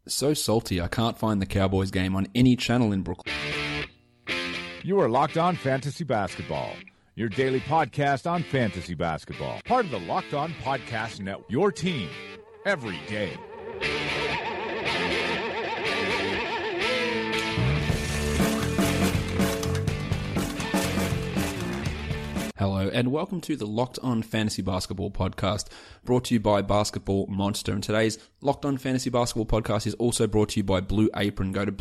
so salty I can't find the Cowboys game on any channel in Brooklyn. You are Locked On Fantasy Basketball, your daily podcast on fantasy basketball. Part of the Locked On Podcast Network, your team every day. Hello, and welcome to the Locked On Fantasy Basketball podcast, brought to you by Basketball Monster. And today's Locked On Fantasy Basketball podcast is also brought to you by Blue Apron. Go to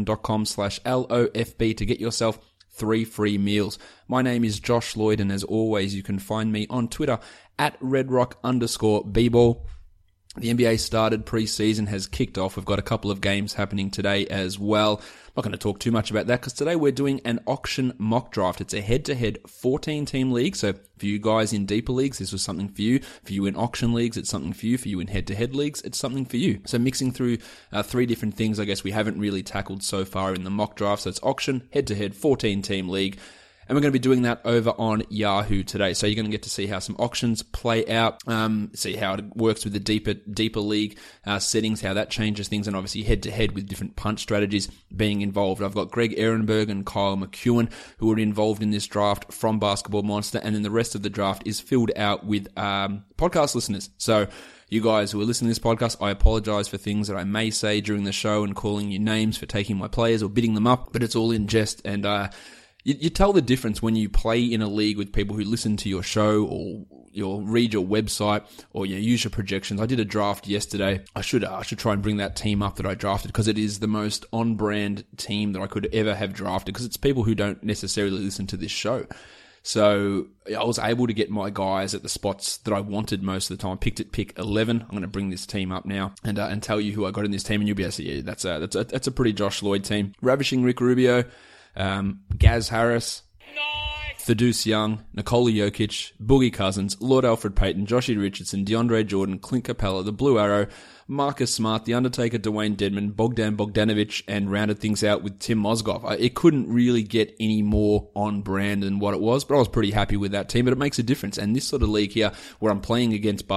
blueapron.com/LOFB to get yourself 3 free meals. My name is Josh Lloyd, and as always, you can find me on Twitter at redrock_bball. The NBA started, preseason has kicked off. We've got a couple of games happening today as well. I'm not going to talk too much about that because today we're doing an auction mock draft. It's a head-to-head 14-team league. So for you guys in deeper leagues, this was something for you. For you in auction leagues, it's something for you. For you in head-to-head leagues, it's something for you. So mixing through 3 different things, I guess we haven't really tackled so far in the mock draft. So it's auction, head-to-head, 14-team league. And we're going to be doing that over on Yahoo today. So you're going to get to see how some auctions play out, see how it works with the deeper league settings, how that changes things, and obviously head-to-head with different punch strategies being involved. I've got Greg Ehrenberg and Kyle McEwen who are involved in this draft from Basketball Monster, and then the rest of the draft is filled out with podcast listeners. So you guys who are listening to this podcast, I apologize for things that I may say during the show and calling you names for taking my players or bidding them up, but it's all in jest, and you tell the difference when you play in a league with people who listen to your show or you'll read your website or you use your projections. I did a draft yesterday. I should try and bring that team up that I drafted because it is the most on-brand team that I could ever have drafted because it's people who don't necessarily listen to this show. So I was able to get my guys at the spots that I wanted most of the time. I picked at pick 11. I'm going to bring this team up now and tell you who I got in this team, and you'll be able to see, yeah, that's a pretty Josh Lloyd team. Ravishing Rick Rubio, Gaz Harris, Thaddeus Young, Nikola Jokic, Boogie Cousins, Lord Alfred Payton, Joshie Richardson, DeAndre Jordan, Clint Capella, the Blue Arrow, Marcus Smart, The Undertaker, Dwayne Dedman, Bogdan Bogdanovic, and rounded things out with Tim Mozgov. It couldn't really get any more on brand than what it was, but I was pretty happy with that team, but it makes a difference. And this sort of league here, where I'm playing against,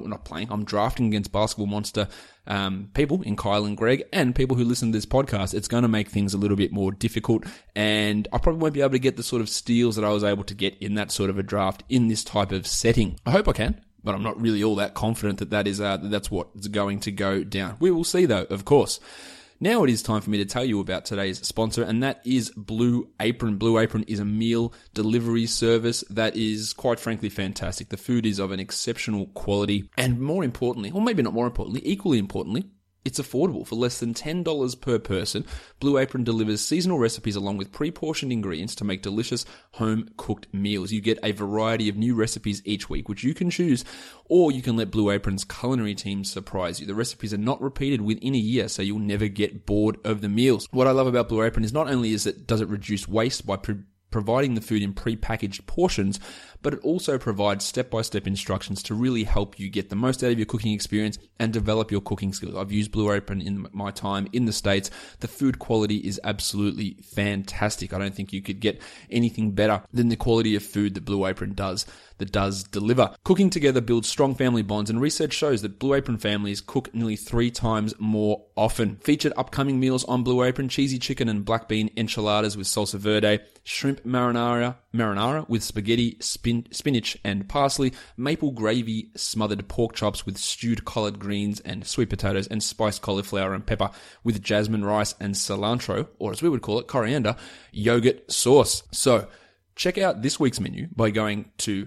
I'm drafting against Basketball Monster people in Kyle and Greg and people who listen to this podcast, it's going to make things a little bit more difficult, and I probably won't be able to get the sort of steals that I was able to get in that sort of a draft in this type of setting. I hope I can, but I'm not really all that confident that's what's going to go down. We will see though, of course. Now it is time for me to tell you about today's sponsor, and that is Blue Apron. Blue Apron is a meal delivery service that is, quite frankly, fantastic. The food is of an exceptional quality, and more importantly, or maybe not more importantly, equally importantly, it's affordable. For less than $10 per person, Blue Apron delivers seasonal recipes along with pre-portioned ingredients to make delicious home-cooked meals. You get a variety of new recipes each week, which you can choose, or you can let Blue Apron's culinary team surprise you. The recipes are not repeated within a year, so you'll never get bored of the meals. What I love about Blue Apron is not only does it reduce waste by providing the food in pre-packaged portions, but it also provides step-by-step instructions to really help you get the most out of your cooking experience and develop your cooking skills. I've used Blue Apron in my time in the States. The food quality is absolutely fantastic. I don't think you could get anything better than the quality of food that Blue Apron does deliver. Cooking together builds strong family bonds, and research shows that Blue Apron families cook nearly 3 times more often. Featured upcoming meals on Blue Apron: cheesy chicken and black bean enchiladas with salsa verde, shrimp marinara with spaghetti, spinach and parsley, maple gravy smothered pork chops with stewed collard greens and sweet potatoes, and spiced cauliflower and pepper with jasmine rice and cilantro, or as we would call it, coriander, yogurt sauce. So check out this week's menu by going to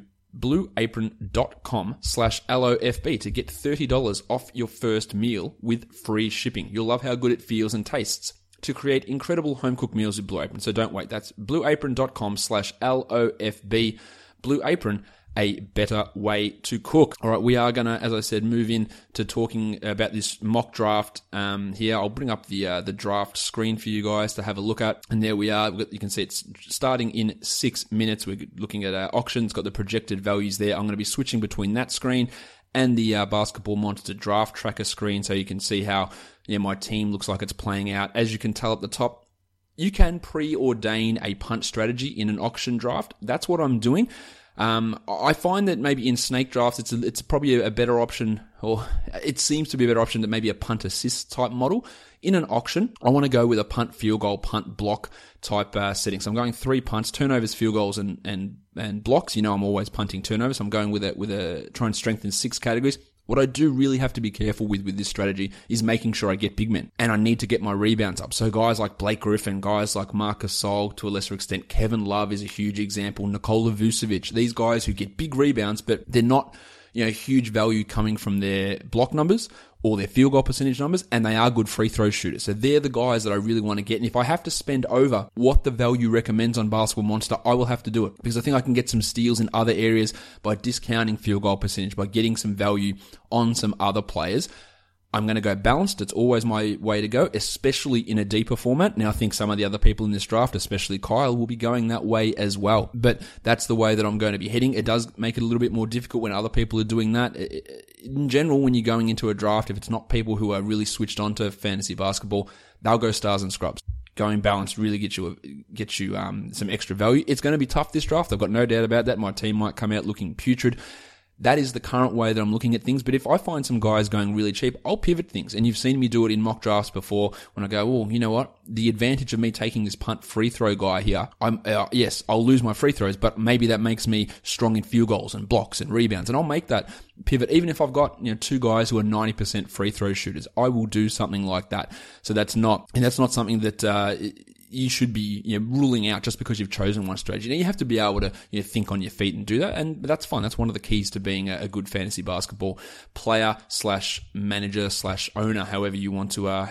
blueapron.com/LOFB to get $30 off your first meal with free shipping. You'll love how good it feels and tastes to create incredible home-cooked meals with Blue Apron. So don't wait. That's blueapron.com/LOFB. Blue Apron, a better way to cook. All right, we are going to, as I said, move in to talking about this mock draft here. I'll bring up the draft screen for you guys to have a look at. And there we are. You can see it's starting in 6 minutes. We're looking at our auctions, got the projected values there. I'm going to be switching between that screen and the Basketball Monster draft tracker screen, so you can see how my team looks like it's playing out. As you can tell at the top, you can preordain a punch strategy in an auction draft. That's what I'm doing. I find that maybe in snake drafts, it's probably a better option, or it seems to be a better option than maybe a punt assist type model. In an auction, I want to go with a punt, field goal, punt, block type setting. So I'm going 3 punts, turnovers, field goals, and blocks. I'm always punting turnovers. So I'm going with a try and strengthen 6 categories. What I do really have to be careful with this strategy is making sure I get big men. And I need to get my rebounds up. So guys like Blake Griffin, guys like Marcus Sol, to a lesser extent, Kevin Love is a huge example, Nikola Vucevic, these guys who get big rebounds, but they're not, huge value coming from their block numbers or their field goal percentage numbers, and they are good free throw shooters. So they're the guys that I really want to get. And if I have to spend over what the value recommends on Basketball Monster, I will have to do it, because I think I can get some steals in other areas by discounting field goal percentage, by getting some value on some other players. I'm going to go balanced. It's always my way to go, especially in a deeper format. Now, I think some of the other people in this draft, especially Kyle, will be going that way as well. But that's the way that I'm going to be heading. It does make it a little bit more difficult when other people are doing that. In general, when you're going into a draft, if it's not people who are really switched on to fantasy basketball, they'll go stars and scrubs. Going balanced really gets you some extra value. It's going to be tough this draft. I've got no doubt about that. My team might come out looking putrid. That is the current way that I'm looking at things. But if I find some guys going really cheap, I'll pivot things. And you've seen me do it in mock drafts before when I go, oh, you know what? The advantage of me taking this punt free throw guy here, yes, I'll lose my free throws, but maybe that makes me strong in field goals and blocks and rebounds. And I'll make that pivot. Even if I've got, 2 guys who are 90% free throw shooters, I will do something like that. So that's not something that, you should be ruling out just because you've chosen one strategy. Now, you have to be able to think on your feet and do that, and that's fine. That's one of the keys to being a good fantasy basketball player / manager / owner, however you want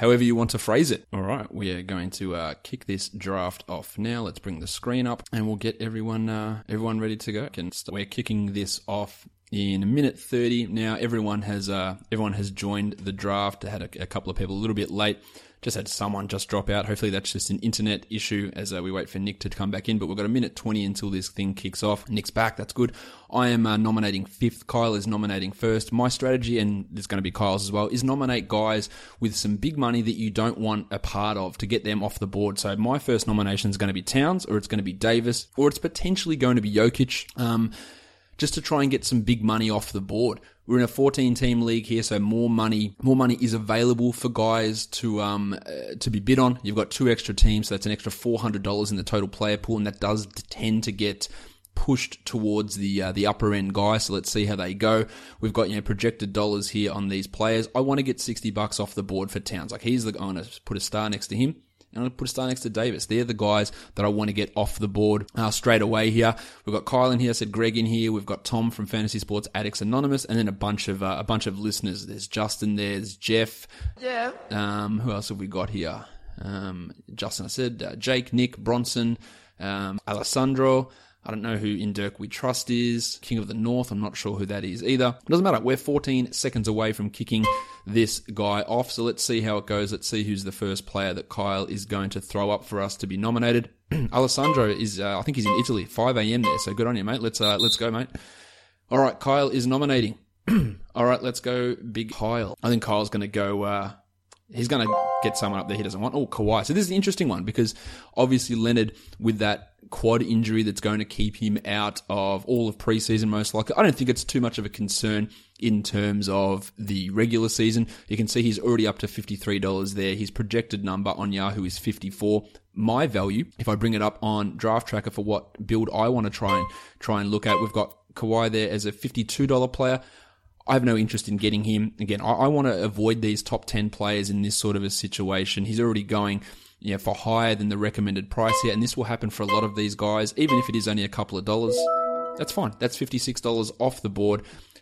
to phrase it. All right, we are going to kick this draft off now. Let's bring the screen up, and we'll get everyone ready to go. We're kicking this off in a minute 30 now. Everyone has joined the draft. I had a couple of people a little bit late. Just had someone just drop out. Hopefully that's just an internet issue as we wait for Nick to come back in. But we've got a minute 20 until this thing kicks off. Nick's back. That's good. I am nominating 5th. Kyle is nominating 1st. My strategy, and it's going to be Kyle's as well, is nominate guys with some big money that you don't want a part of to get them off the board. So my first nomination is going to be Towns, or it's going to be Davis, or it's potentially going to be Jokic. Just to try and get some big money off the board. We're in a 14-team league here, so more money is available for guys to be bid on. You've got 2 extra teams, so that's an extra $400 in the total player pool, and that does tend to get pushed towards the upper end guys. So let's see how they go. We've got projected dollars here on these players. I want to get $60 off the board for Towns. I'm going to put a star next to him. And I'm going to put a star next to Davis. They're the guys that I want to get off the board straight away here. We've got Kyle in here, I said Greg in here. We've got Tom from Fantasy Sports Addicts Anonymous, and then a bunch of listeners. There's Justin, there's Jeff. Yeah. Who else have we got here? Justin, I said Jake, Nick, Bronson, Alessandro. I don't know who In Dirk We Trust is. King of the North, I'm not sure who that is either. It doesn't matter. We're 14 seconds away from kicking this guy off. So let's see how it goes. Let's see who's the first player that Kyle is going to throw up for us to be nominated. Alessandro is, I think he's in Italy, 5 a.m. there. So good on you, mate. Let's go, mate. All right, Kyle is nominating. All right, let's go big Kyle. I think Kyle's going to go, he's going to get someone up there he doesn't want. Oh, Kawhi. So this is the interesting one because obviously Leonard with that quad injury that's going to keep him out of all of preseason most likely. I don't think it's too much of a concern in terms of the regular season. You can see he's already up to $53 there. His projected number on Yahoo is 54. My value, if I bring it up on Draft Tracker for what build I want to try and look at, we've got Kawhi there as a $52 player. I have no interest in getting him. Again, I want to avoid these top 10 players in this sort of a situation. He's already going for higher than the recommended price here, and this will happen for a lot of these guys, even if it is only a couple of dollars. That's fine. That's $56 off the board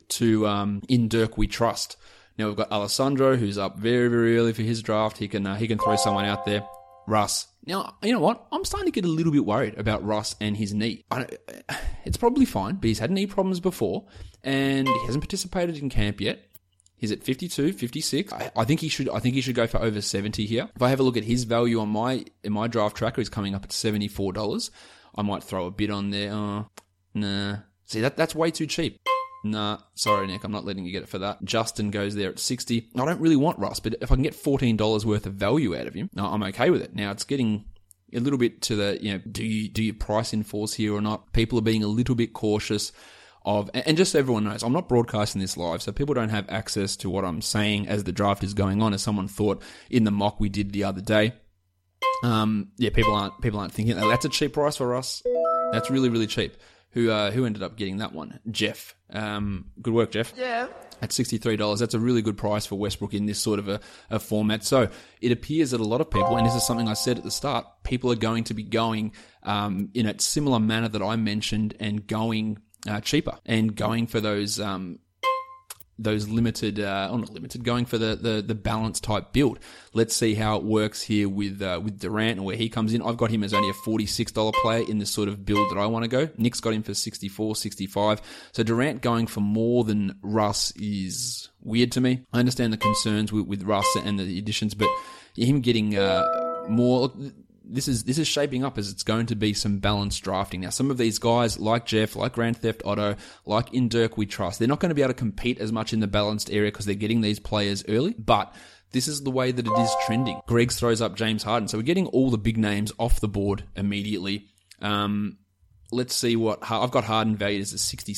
to In Dirk We Trust. Now we've got Alessandro, who's up very, very early for his draft. He can throw someone out there. Russ. Now, you know what? I'm starting to get a little bit worried about Russ and his knee. It's probably fine, but he's had knee problems before, and he hasn't participated in camp yet. He's at 52, 56. I think he should go for over 70 here. If I have a look at his value in my draft tracker, he's coming up at $74. I might throw a bid on there. Nah. See, that's way too cheap. Nah, sorry, Nick, I'm not letting you get it for that. Justin goes there at 60. I don't really want Russ, but if I can get $14 worth of value out of him, I'm okay with it. Now, it's getting a little bit to the, do you price enforce here or not? People are being a little bit cautious of, and just so everyone knows, I'm not broadcasting this live, so people don't have access to what I'm saying as the draft is going on, as someone thought in the mock we did the other day. People aren't thinking, oh, that's a cheap price for us. That's really, really cheap. Who ended up getting that one? Jeff. Good work, Jeff. Yeah. At $63, that's a really good price for Westbrook in this sort of a format. So it appears that a lot of people, and this is something I said at the start, people are going to be going in a similar manner that I mentioned and going cheaper and going for those limited, or not limited, going for the balance type build. Let's see how it works here with Durant and where he comes in. I've got him as only a $46 player in this sort of build that I want to go. Nick's got him for 64, 65. So Durant going for more than Russ is weird to me. I understand the concerns with Russ and the additions, but him getting more. This is shaping up as it's going to be some balanced drafting. Now, some of these guys, like Jeff, like Grand Theft Auto, like in Dirk We Trust, they're not going to be able to compete as much in the balanced area because they're getting these players early, but this is the way that it is trending. Greggs throws up James Harden. So we're getting all the big names off the board immediately. Let's see what... I've got Harden valued as a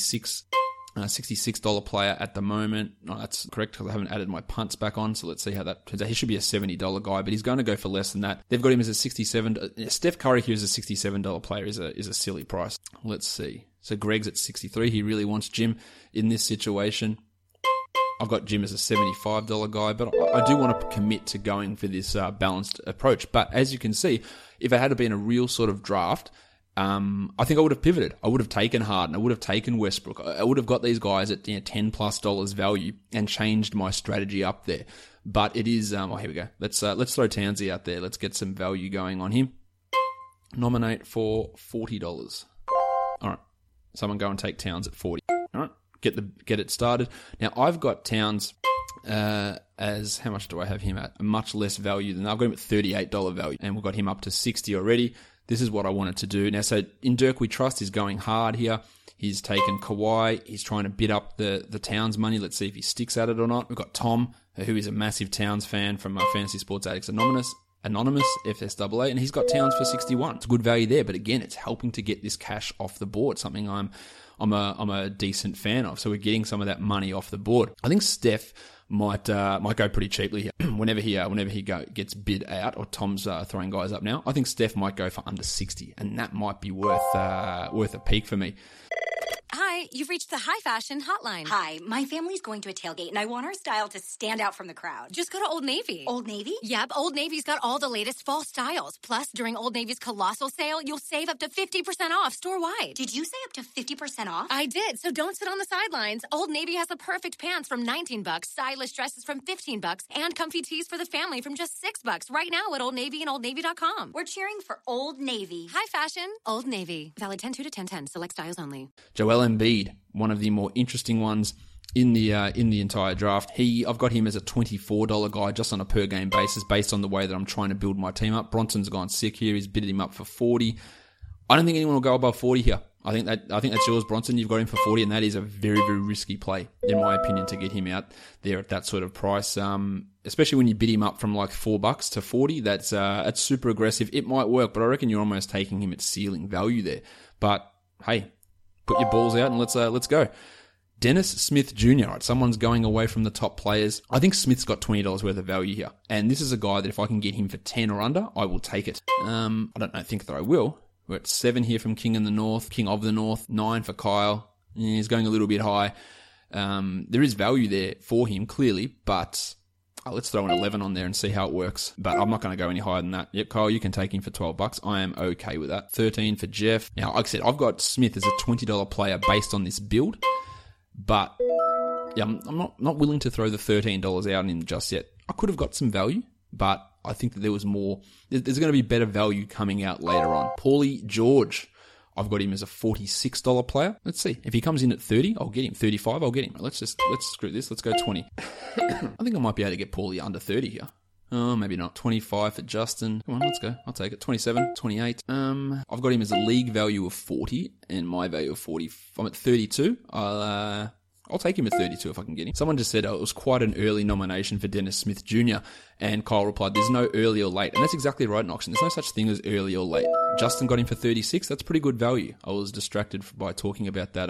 $66 player at the moment. No, that's correct because I haven't added my punts back on. So let's see how that turns out. He should be a $70 guy, but he's going to go for less than that. They've got him as a $67. Steph Curry here as a $67 player is a silly price. Let's see. So Greg's at 63. He really wants Jim in this situation. I've got Jim as a $75 guy, but I do want to commit to going for this balanced approach. But as you can see, if it had been a real sort of draft, I think I would have pivoted. I would have taken Harden. I would have taken Westbrook. I would have got these guys at $10+ value and changed my strategy up there. But it is. Here we go. Let's throw Townsy out there. Let's get some value going on him. Nominate for $40. All right. Someone go and take Towns at 40. All right. Get it started. Now I've got Towns as, how much do I have him at? A much less value than that. I've got him at $38 value, and we've got him up to 60 already. This is what I wanted to do. Now, so in Dirk We Trust, he's going hard here. He's taken Kawhi. He's trying to bid up the Towns money. Let's see if he sticks at it or not. We've got Tom, who is a massive Towns fan from Fantasy Sports Addicts Anonymous, FSAA, and he's got Towns for 61. It's good value there, but again, it's helping to get this cash off the board, something I'm a decent fan of. So we're getting some of that money off the board. I think Steph might go pretty cheaply here. whenever he gets bid out, or Tom's throwing guys up now. I think Steph might go for under 60, and that might be worth a peek for me. Hi, you've reached the High Fashion Hotline. Hi, my family's going to a tailgate, and I want our style to stand out from the crowd. Just go to Old Navy. Old Navy? Yep, Old Navy's got all the latest fall styles. Plus, during Old Navy's colossal sale, you'll save up to 50% off store-wide. Did you say up to 50% off? I did, so don't sit on the sidelines. Old Navy has the perfect pants from $19, stylish dresses from $15, and comfy tees for the family from just $6 right now at Old Navy and OldNavy.com. We're cheering for Old Navy. High Fashion, Old Navy. Valid 10/2 to 10/10. Select styles only. Joel Embiid, one of the more interesting ones in the entire draft. I've got him as a $24 guy just on a per game basis based on the way that I'm trying to build my team up. Bronson's gone sick here. He's bidded him up for 40. I don't think anyone will go above 40 here. I think that's yours, Bronson. You've got him for 40, and that is a very, very risky play, in my opinion, to get him out there at that sort of price. Especially when you bid him up from like $4 to 40. That's super aggressive. It might work, but I reckon you're almost taking him at ceiling value there. But hey, put your balls out and let's go. Dennis Smith Jr. Right, someone's going away from the top players. I think Smith's got $20 worth of value here, and this is a guy that if I can get him for 10 or under, I will take it. I think that I will. We're at 7 here from King of the North, 9 for Kyle. He's going a little bit high. There is value there for him, clearly, but let's throw an 11 on there and see how it works. But I'm not going to go any higher than that. Yep, Kyle, you can take him for $12. I am okay with that. 13 for Jeff. Now, like I said, I've got Smith as a $20 player based on this build, but yeah, I'm not willing to throw the $13 out on him just yet. I could have got some value, but I think that there was more. There's going to be better value coming out later on. Paulie George, I've got him as a $46 player. Let's see. If he comes in at 30, I'll get him. 35, I'll get him. Let's screw this. Let's go 20. I think I might be able to get Paulie under 30 here. Oh, maybe not. 25 for Justin. Come on, let's go. I'll take it. 27, 28. I've got him as a league value of 40 and my value of 40. I'm at 32. I'll take him at 32 if I can get him. Someone just said, it was quite an early nomination for Dennis Smith Jr. And Kyle replied, there's no early or late. And that's exactly right, Noxon. There's no such thing as early or late. Justin got him for 36. That's pretty good value. I was distracted by talking about that,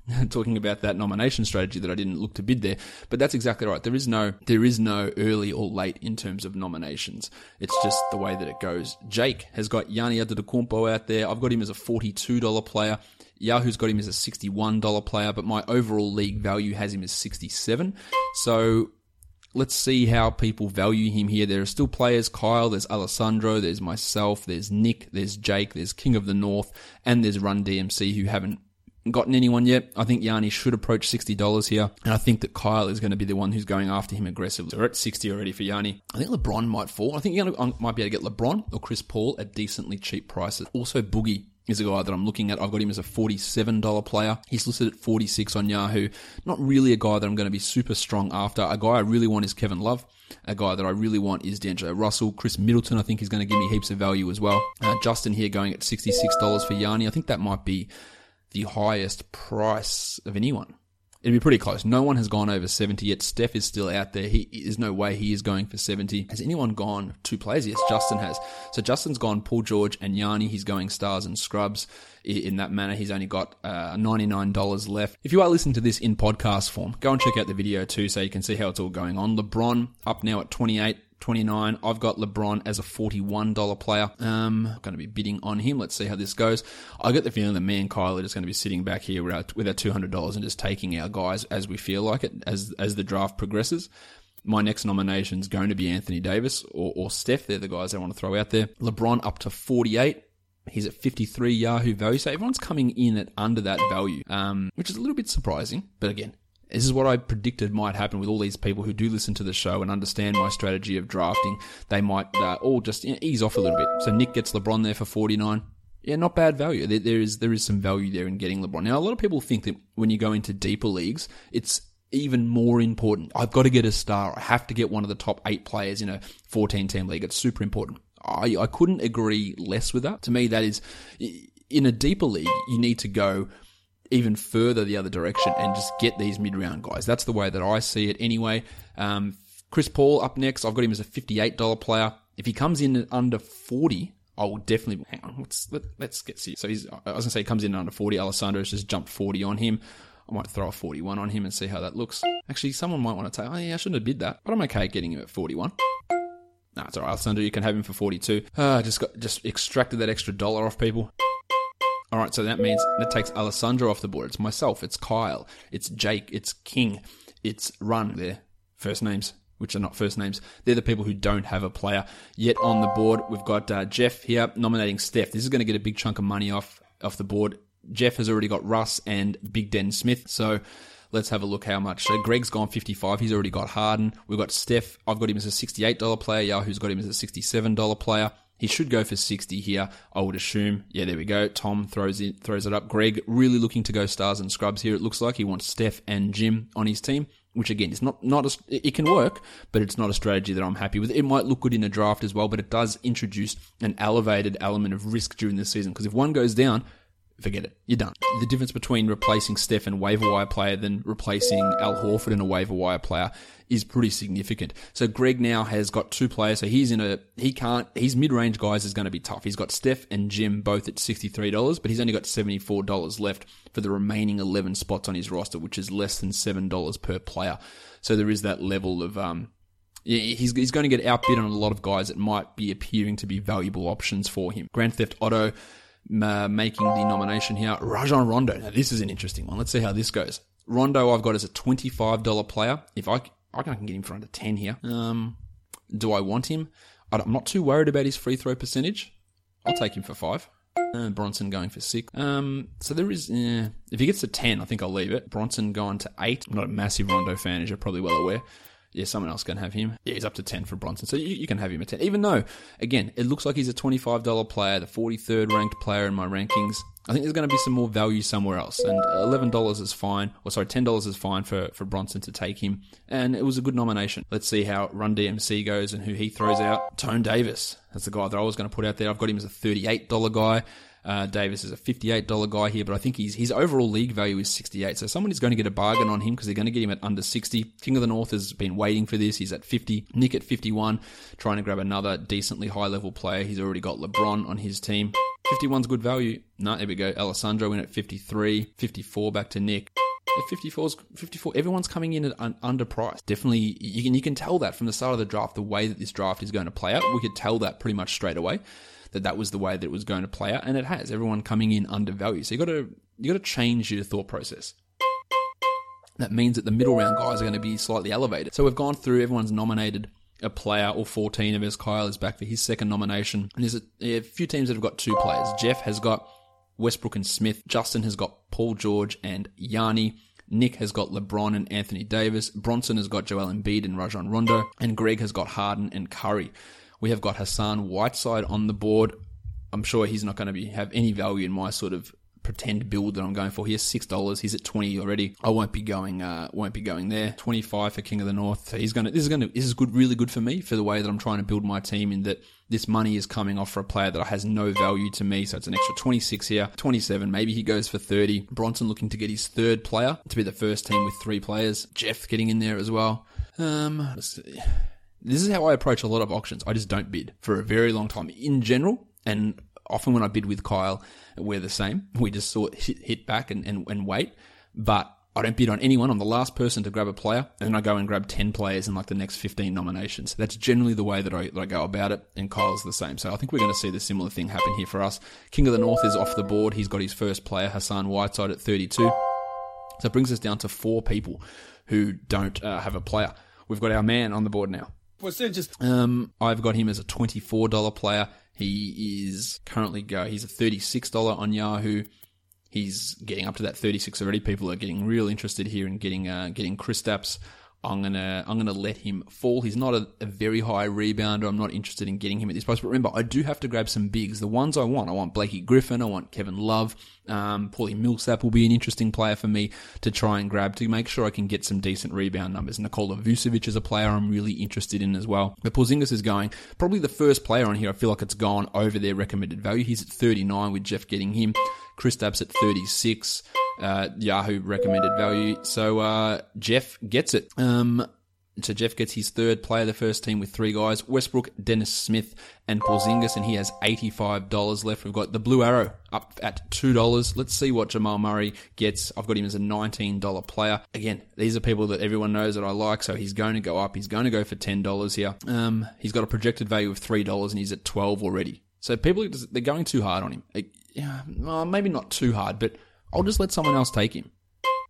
nomination strategy that I didn't look to bid there. But that's exactly right. There is no early or late in terms of nominations. It's just the way that it goes. Jake has got Giannis Antetokounmpo out there. I've got him as a $42 player. Yahoo's got him as a $61 player, but my overall league value has him as 67. So let's see how people value him here. There are still players, Kyle, there's Alessandro, there's myself, there's Nick, there's Jake, there's King of the North, and there's Run DMC who haven't gotten anyone yet. I think Yanni should approach $60 here, and I think that Kyle is going to be the one who's going after him aggressively. So we're at 60 already for Yanni. I think LeBron might fall. I think you might be able to get LeBron or Chris Paul at decently cheap prices. Also, Boogie is a guy that I'm looking at. I've got him as a $47 player. He's listed at 46 on Yahoo. Not really a guy that I'm going to be super strong after. A guy I really want is Kevin Love. A guy that I really want is D'Angelo Russell. Chris Middleton, I think, is going to give me heaps of value as well. Justin here going at $66 for Yanni. I think that might be the highest price of anyone. It'd be pretty close. No one has gone over 70 yet. Steph is still out there. There's no way he is going for 70. Has anyone gone 2 players? Yes, Justin has. So Justin's gone Paul George and Yanni. He's going stars and scrubs. In that manner, he's only got $99 left. If you are listening to this in podcast form, go and check out the video too so you can see how it's all going on. LeBron up now at 28. 29. I've got LeBron as a $41 player. I'm going to be bidding on him. Let's see how this goes. I get the feeling that me and Kyle are just going to be sitting back here with our $200 and just taking our guys as we feel like it, as the draft progresses. My next nomination is going to be Anthony Davis or Steph. They're the guys I want to throw out there. LeBron up to 48. He's at 53 Yahoo value. So everyone's coming in at under that value, which is a little bit surprising. But again, this is what I predicted might happen with all these people who do listen to the show and understand my strategy of drafting. They might all just ease off a little bit. So Nick gets LeBron there for 49. Yeah, not bad value. There is some value there in getting LeBron. Now, a lot of people think that when you go into deeper leagues, it's even more important. I've got to get a star. I have to get one of the top 8 players in a 14-team league. It's super important. I couldn't agree less with that. To me, that is, in a deeper league, you need to go even further the other direction and just get these mid-round guys. That's the way that I see it anyway. Chris Paul up next. I've got him as a $58 player. If he comes in at under 40, I will definitely... Hang on, let's get serious. So I was going to say he comes in at under 40. Alessandra's just jumped 40 on him. I might throw a 41 on him and see how that looks. Actually, someone might want to say, oh yeah, I shouldn't have bid that, but I'm okay getting him at 41. No, it's all right, Alessandro, you can have him for 42. Just extracted that extra $1 off people. All right, so that means that takes Alessandro off the board. It's myself, it's Kyle, it's Jake, it's King, it's Run. Their first names, which are not first names. They're the people who don't have a player yet on the board. We've got Jeff here nominating Steph. This is going to get a big chunk of money off the board. Jeff has already got Russ and Big Den Smith, so let's have a look how much. So Greg's gone 55. He's already got Harden. We've got Steph. I've got him as a $68 player. Yahoo's got him as a $67 player. He should go for 60 here, I would assume. Yeah, there we go. Tom throws it up. Greg really looking to go stars and scrubs here. It looks like he wants Steph and Jim on his team, which again is it can work, but it's not a strategy that I'm happy with. It might look good in a draft as well, but it does introduce an elevated element of risk during the season because if one goes down, forget it. You're done. The difference between replacing Steph and waiver wire player than replacing Al Horford and a waiver wire player is pretty significant. So Greg now has got 2 players. So his mid-range guys is going to be tough. He's got Steph and Jim both at $63, but he's only got $74 left for the remaining 11 spots on his roster, which is less than $7 per player. So there is that level of, he's going to get outbid on a lot of guys that might be appearing to be valuable options for him. Grand Theft Auto, making the nomination here. Rajon Rondo. Now, this is an interesting one. Let's see how this goes. Rondo, I've got as a $25 player. If I can get him for under 10 here. Do I want him? I'm not too worried about his free throw percentage. I'll take him for 5. Bronson going for 6. So there is, if he gets to 10, I think I'll leave it. Bronson going to 8. I'm not a massive Rondo fan, as you're probably well aware. Yeah, someone else can have him. Yeah, he's up to 10 for Bronson. So you can have him at 10. Even though, again, it looks like he's a $25 player, the 43rd ranked player in my rankings. I think there's going to be some more value somewhere else. And $11 is fine. $10 is fine for Bronson to take him. And it was a good nomination. Let's see how Run DMC goes and who he throws out. Tone Davis. That's the guy that I was going to put out there. I've got him as a $38 guy. Davis is a $58 guy here, but I think his overall league value is 68. So someone is going to get a bargain on him because they're going to get him at under 60. King of the North has been waiting for this. He's at 50. Nick at 51, trying to grab another decently high-level player. He's already got LeBron on his team. 51's good value. No, there we go. Alessandro in at 53. 54 back to Nick. 54. Everyone's coming in at underpriced. Definitely, you can tell that from the start of the draft, the way that this draft is going to play out. We could tell that pretty much straight away, that was the way that it was going to play out, and it has. Everyone coming in undervalued. So you got to change your thought process. That means that the middle round guys are going to be slightly elevated. So we've gone through. Everyone's nominated a player, or 14 of us. Kyle is back for his second nomination, and there's a few teams that have got two players. Jeff has got Westbrook and Smith. Justin has got Paul George and Yanni. Nick has got LeBron and Anthony Davis. Bronson has got Joel Embiid and Rajon Rondo. And Greg has got Harden and Curry. We have got Hassan Whiteside on the board. I'm sure he's not going to have any value in my sort of pretend build that I'm going for here. $6. He's at 20 already. I won't be going there. 25 for King of the North. So this is good, really good for me for the way that I'm trying to build my team, in that this money is coming off for a player that has no value to me. So it's an extra 26 here. 27. Maybe he goes for 30. Bronson looking to get his third player to be the first team with 3 players. Jeff getting in there as well. Let's see. This is how I approach a lot of auctions. I just don't bid for a very long time in general, and often when I bid with Kyle, we're the same. We just sort of hit back and wait. But I don't bid on anyone. I'm the last person to grab a player, and then I go and grab 10 players in like the next 15 nominations. That's generally the way that I go about it, and Kyle's the same. So I think we're going to see the similar thing happen here for us. King of the North is off the board. He's got his first player, Hassan Whiteside, at 32. So it brings us down to 4 people who don't have a player. We've got our man on the board now. What's interesting? I've got him as a $24 player. He is currently he's a $36 on Yahoo. He's getting up to that 36 already. People are getting real interested here in getting Kristaps. I'm gonna let him fall. He's not a very high rebounder. I'm not interested in getting him at this price. But remember, I do have to grab some bigs. The ones I want Blakey Griffin. I want Kevin Love. Paulie Millsap will be an interesting player for me to try and grab to make sure I can get some decent rebound numbers. Nikola Vucevic is a player I'm really interested in as well. But Porzingis is going. Probably the first player on here, I feel like it's gone over their recommended value. He's at 39 with Jeff getting him. Kristaps at 36. Yahoo recommended value. So Jeff gets it. So Jeff gets his third player, the first team with 3 guys. Westbrook, Dennis Smith, and Porzingis, and he has $85 left. We've got the Blue Arrow up at $2. Let's see what Jamal Murray gets. I've got him as a $19 player. Again, these are people that everyone knows that I like, so he's going to go up. He's going to go for $10 here. He's got a projected value of $3, and he's at $12 already. So people, they're going too hard on him. Well, maybe not too hard, but I'll just let someone else take him.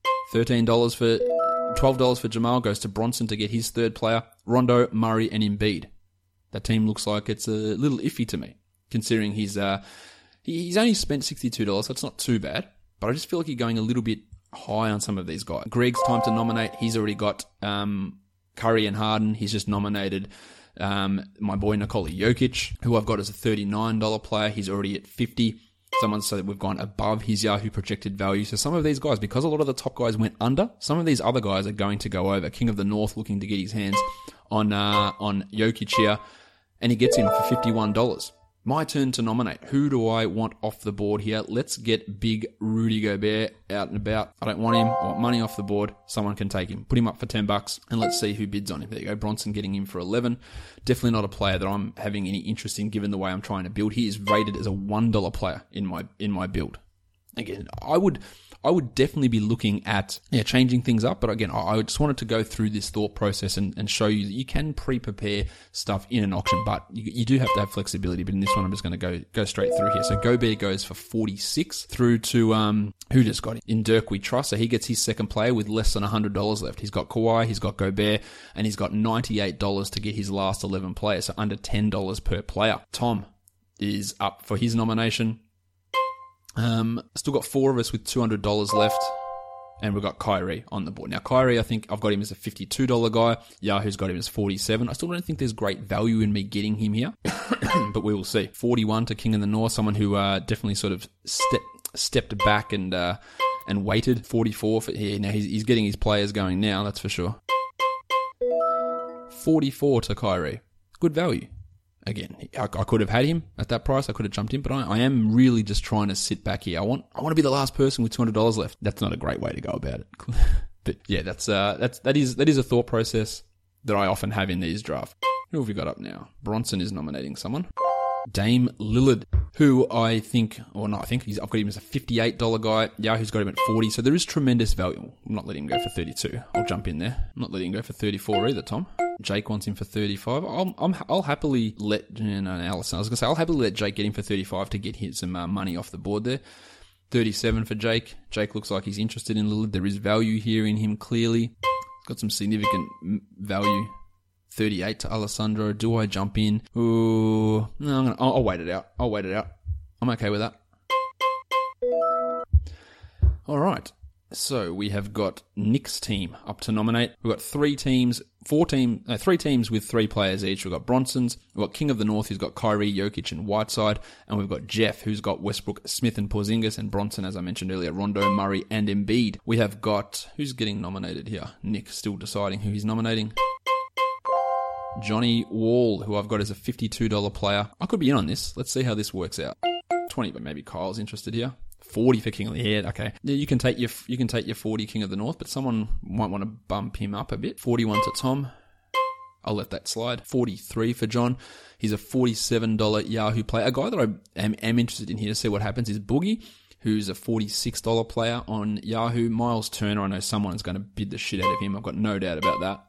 $12 for Jamal goes to Bronson to get his third player. Rondo, Murray, and Embiid. That team looks like it's a little iffy to me, considering he's only spent $62, so it's not too bad. But I just feel like he's going a little bit high on some of these guys. Greg's time to nominate. He's already got Curry and Harden. He's just nominated my boy Nikola Jokic, who I've got as a $39 player. He's already at $50. Someone said that we've gone above his Yahoo projected value. So some of these guys, because a lot of the top guys went under, some of these other guys are going to go over. King of the North looking to get his hands on Jokic here, and he gets in for $51. My turn to nominate. Who do I want off the board here? Let's get big Rudy Gobert out and about. I don't want him. I want money off the board. Someone can take him. Put him up for $10, and let's see who bids on him. There you go. Bronson getting him for $11. Definitely not a player that I'm having any interest in, given the way I'm trying to build. He is rated as a $1 player in my build. Again, I would definitely be looking at changing things up. But again, I just wanted to go through this thought process and show you that you can pre-prepare stuff in an auction, but you do have to have flexibility. But in this one, I'm just going to go straight through here. So Gobert goes for 46 through to who just got him? In Dirk we trust. So he gets his second player with less than $100 left. He's got Kawhi, he's got Gobert, and he's got $98 to get his last 11 players. So under $10 per player. Tom is up for his nomination. Still got 4 of us with $200 left, and we've got Kyrie on the board. Now, Kyrie, I think I've got him as a $52 guy. Yahoo's got him as $47. I still don't think there's great value in me getting him here, but we will see. 41 to King of the North, someone who definitely sort of stepped back and waited. 44 for here. Now, he's getting his players going now, that's for sure. 44 to Kyrie. Good value. Again, I could have had him at that price. I could have jumped in, but I am really just trying to sit back here. I want to be the last person with $200 left. That's not a great way to go about it. But yeah, that is a thought process that I often have in these drafts. Who have we got up now? Bronson is nominating someone. Dame Lillard, who I've got him as a $58 guy. Yahoo's got him at 40, so there is tremendous value. I'm not letting him go for 32. I'll jump in there. I'm not letting him go for 34 either, Tom. Jake wants him for 35. I'll happily let Allison. I was gonna say I'll happily let Jake get him for 35 to get some money off the board there. 37 for Jake. Jake looks like he's interested in Lillard. There is value here in him clearly. He's got some significant value. 38 to Alessandro. Do I jump in? Ooh, no. I'll wait it out. I'm okay with that. All right. So we have got Nick's team up to nominate. We've got three teams with 3 players each. We've got Bronson's. We've got King of the North, who's got Kyrie, Jokic, and Whiteside. And we've got Jeff, who's got Westbrook, Smith, and Porzingis. And Bronson, as I mentioned earlier, Rondo, Murray, and Embiid. We have got... Who's getting nominated here? Nick still deciding who he's nominating. Johnny Wall, who I've got as a $52 player. I could be in on this. Let's see how this works out. 20, but maybe Kyle's interested here. 40 for King of the Head. Okay. Yeah, you can take your 40 King of the North, but someone might want to bump him up a bit. 41 to Tom. I'll let that slide. 43 for John. He's a $47 Yahoo player. A guy that I am interested in here to see what happens is Boogie, who's a $46 player on Yahoo. Miles Turner, I know someone is going to bid the shit out of him. I've got no doubt about that.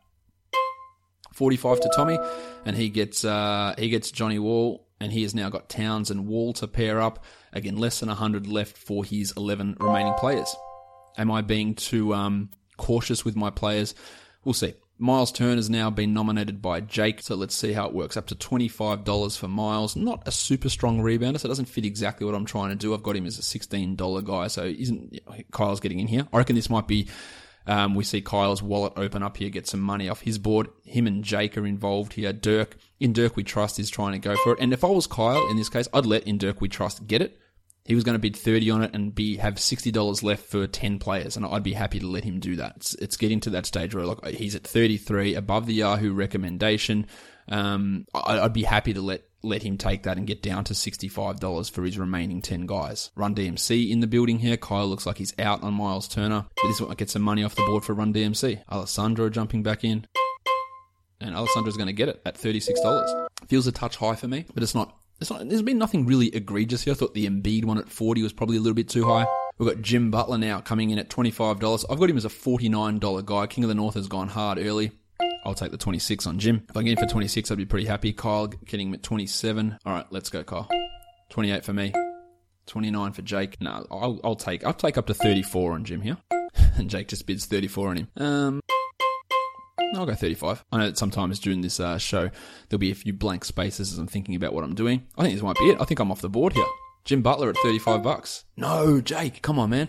45 to Tommy, and he gets Johnny Wall, and he has now got Towns and Wall to pair up. Again, less than 100 left for his 11 remaining players. Am I being too cautious with my players? We'll see. Miles Turner's now been nominated by Jake, so let's see how it works. Up to $25 for Miles. Not a super strong rebounder, so it doesn't fit exactly what I'm trying to do. I've got him as a $16 guy, so Kyle's getting in here. I reckon this might be... we see Kyle's wallet open up here, get some money off his board. Him and Jake are involved here. Dirk We Trust is trying to go for it. And if I was Kyle in this case, I'd let In Dirk We Trust get it. He was going to bid 30 on it and have $60 left for 10 players, and I'd be happy to let him do that. It's getting to that stage where he's at 33, above the Yahoo recommendation. I'd be happy to let him take that and get down to $65 for his remaining 10 guys. Run DMC in the building here. Kyle looks like he's out on Miles Turner, but this will get some money off the board for Run DMC. Alessandro jumping back in, and Alessandro's going to get it at $36. Feels a touch high for me, but it's not. There's been nothing really egregious here. I thought the Embiid one at 40 was probably a little bit too high. We've got Jim Butler now coming in at $25. I've got him as a $49 guy. King of the North has gone hard early. I'll take the 26 on Jim. If I get him for 26, I'd be pretty happy. Kyle getting him at 27. All right, let's go, Kyle. 28 for me. 29 for Jake. No, I'll take up to 34 on Jim here. And Jake just bids 34 on him. I'll go 35. I know that sometimes during this show, there'll be a few blank spaces as I'm thinking about what I'm doing. I think this might be it. I think I'm off the board here. Jim Butler at $35. No, Jake, come on, man.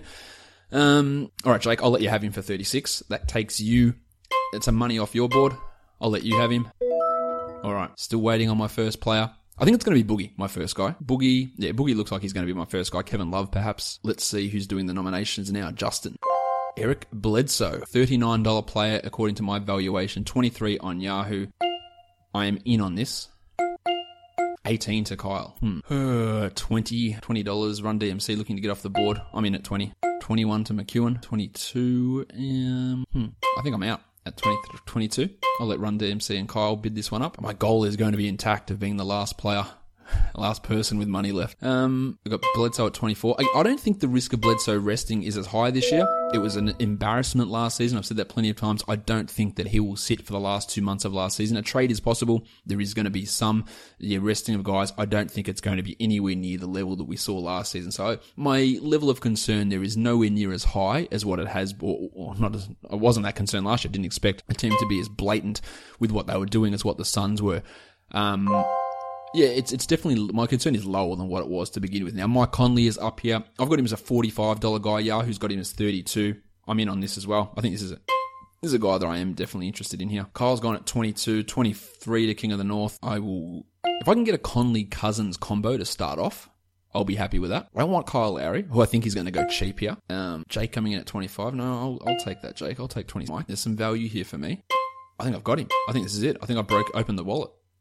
All right, Jake, I'll let you have him for 36. That takes you... It's some money off your board. I'll let you have him. All right, still waiting on my first player. I think it's going to be Boogie, my first guy. Boogie looks like he's going to be my first guy. Kevin Love, perhaps. Let's see who's doing the nominations now. Justin. Eric Bledsoe, $39 player according to my valuation, 23 on Yahoo. I am in on this. 18 to Kyle. $20 Run DMC looking to get off the board. I'm in at 20. 21 to McEwen. 22. I think I'm out at 22. I'll let Run DMC and Kyle bid this one up. My goal is going to be intact of being the last player. Last person with money left. We've got Bledsoe at 24. I don't think the risk of Bledsoe resting is as high this year. It was an embarrassment last season. I've said that plenty of times. I don't think that he will sit for the last 2 months of last season. A trade is possible. There is going to be some resting of guys. I don't think it's going to be anywhere near the level that we saw last season. So my level of concern there is nowhere near as high as what it has, or not as, I wasn't that concerned last year. I didn't expect a team to be as blatant with what they were doing as what the Suns were. Yeah, it's definitely, my concern is lower than what it was to begin with. Now, Mike Conley is up here. I've got him as a $45 guy. Yahoo's got him as 32. I'm in on this as well. I think this is a guy that I am definitely interested in here. Kyle's gone at 22, 23 to King of the North. If I can get a Conley-Cousins combo to start off, I'll be happy with that. I don't want Kyle Lowry, who I think is going to go cheap here. Jake coming in at 25. No, I'll take that, Jake. I'll take 20. Mike, there's some value here for me. I think I've got him. I think this is it. I think I opened the wallet.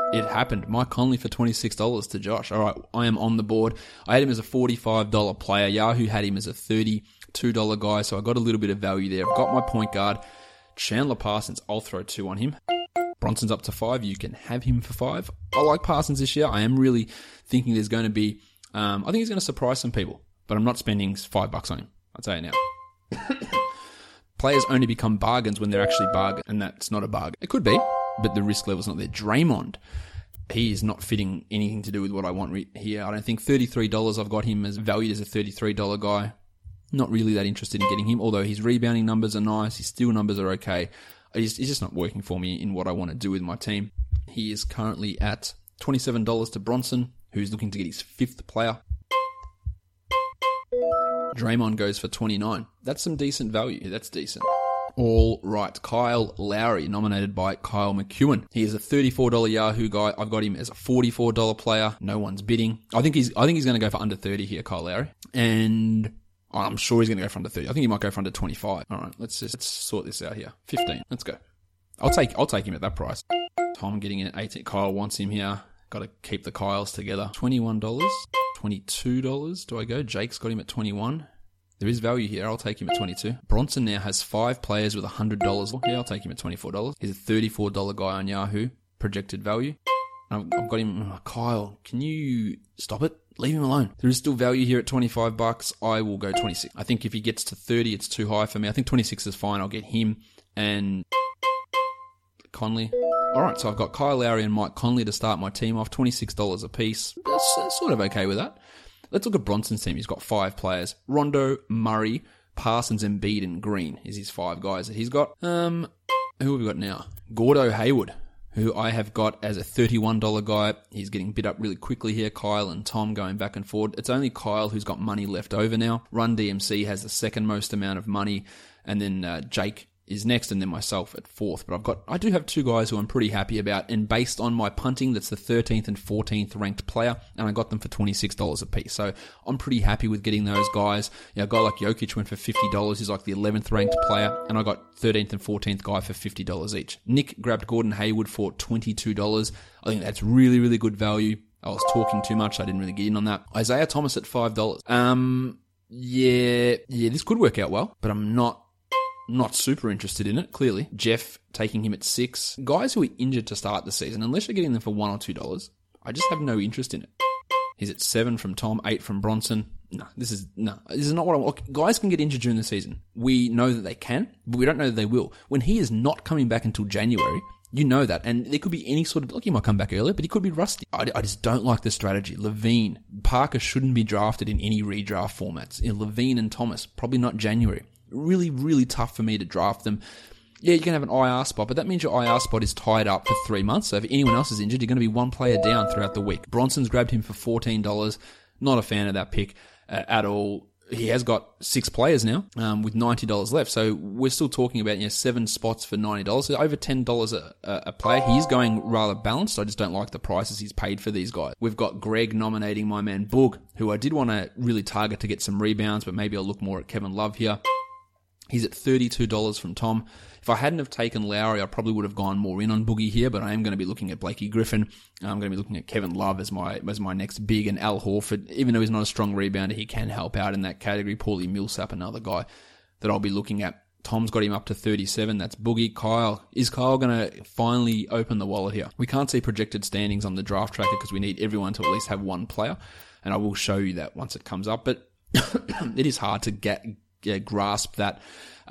It happened. Mike Conley for $26 to Josh. All right, I am on the board. I had him as a $45 player. Yahoo had him as a $32 guy, so I got a little bit of value there. I've got my point guard, Chandler Parsons. I'll throw 2 on him. Bronson's up to 5. You can have him for 5. I like Parsons this year. I am really thinking there's going to be... I think he's going to surprise some people, but I'm not spending $5 on him. I'll tell you now. Players only become bargains when they're actually bargains, and that's not a bargain. It could be, but the risk level's not there. Draymond, he is not fitting anything to do with what I want here. I don't think $33, I've got him as valued as a $33 guy. Not really that interested in getting him, although his rebounding numbers are nice, his steal numbers are okay. He's just not working for me in what I want to do with my team. He is currently at $27 to Bronson, who's looking to get his 5th player. Draymond goes for $29. That's some decent value. That's decent. All right. Kyle Lowry, nominated by Kyle McEwen. He is a $34 Yahoo guy. I've got him as a $44 player. No one's bidding. I think he's going to go for under 30 here, Kyle Lowry. And I'm sure he's going to go for under 30. I think he might go for under 25. All right. Let's sort this out here. 15. Let's go. I'll take him at that price. Tom getting in at 18. Kyle wants him here. Got to keep the Kyles together. $21. $22. Do I go? Jake's got him at 21. There is value here. I'll take him at 22. Bronson now has 5 players with $100. Yeah, I'll take him at $24. He's a $34 guy on Yahoo. Projected value. I've got him. Kyle, can you stop it? Leave him alone. There is still value here at $25. I will go 26. I think if he gets to 30, it's too high for me. I think 26 is fine. I'll get him and Conley. All right, so I've got Kyle Lowry and Mike Conley to start my team off. $26 a piece. That's sort of okay with that. Let's look at Bronson's team. He's got 5 players. Rondo, Murray, Parsons, Embiid, and Green is his 5 guys that he's got. Who have we got now? Gordo Hayward, who I have got as a $31 guy. He's getting bid up really quickly here. Kyle and Tom going back and forward. It's only Kyle who's got money left over now. Run DMC has the second most amount of money, and then Jake is next, and then myself at 4th. But I do have 2 guys who I'm pretty happy about, and based on my punting, that's the 13th and 14th ranked player, and I got them for $26 a piece. So I'm pretty happy with getting those guys. You know, a guy like Jokic went for $50. He's like the 11th ranked player, and I got 13th and 14th guy for $50 each. Nick grabbed Gordon Hayward for $22. I think that's really, really good value. I was talking too much. I didn't really get in on that. Isaiah Thomas at $5. Yeah, this could work out well, but I'm not super interested in it, clearly. Jeff taking him at 6. Guys who are injured to start the season, unless you're getting them for $1 or $2, I just have no interest in it. He's at 7 from Tom, 8 from Bronson. This is not what I want. Guys can get injured during the season. We know that they can, but we don't know that they will. When he is not coming back until January, you know that. And there could be any sort of... Look, he might come back earlier, but he could be rusty. I just don't like the strategy. Levine. Parker shouldn't be drafted in any redraft formats. Levine and Thomas, probably not January. Really, really tough for me to draft them. Yeah, you can have an IR spot, but that means your IR spot is tied up for 3 months. So if anyone else is injured, you're going to be 1 player down throughout the week. Bronson's grabbed him for $14. Not a fan of that pick at all. He has got 6 players now with $90 left. So we're still talking about 7 spots for $90. So over $10 a player. He's going rather balanced. I just don't like the prices he's paid for these guys. We've got Greg nominating my man Boog, who I did want to really target to get some rebounds, but maybe I'll look more at Kevin Love here. He's at $32 from Tom. If I hadn't have taken Lowry, I probably would have gone more in on Boogie here, but I am going to be looking at Blakey Griffin. I'm going to be looking at Kevin Love as my next big, and Al Horford. Even though he's not a strong rebounder, he can help out in that category. Paulie Millsap, another guy that I'll be looking at. Tom's got him up to 37. That's Boogie. Kyle. Is Kyle going to finally open the wallet here? We can't see projected standings on the draft tracker because we need everyone to at least have 1 player, and I will show you that once it comes up, but it is hard to grasp that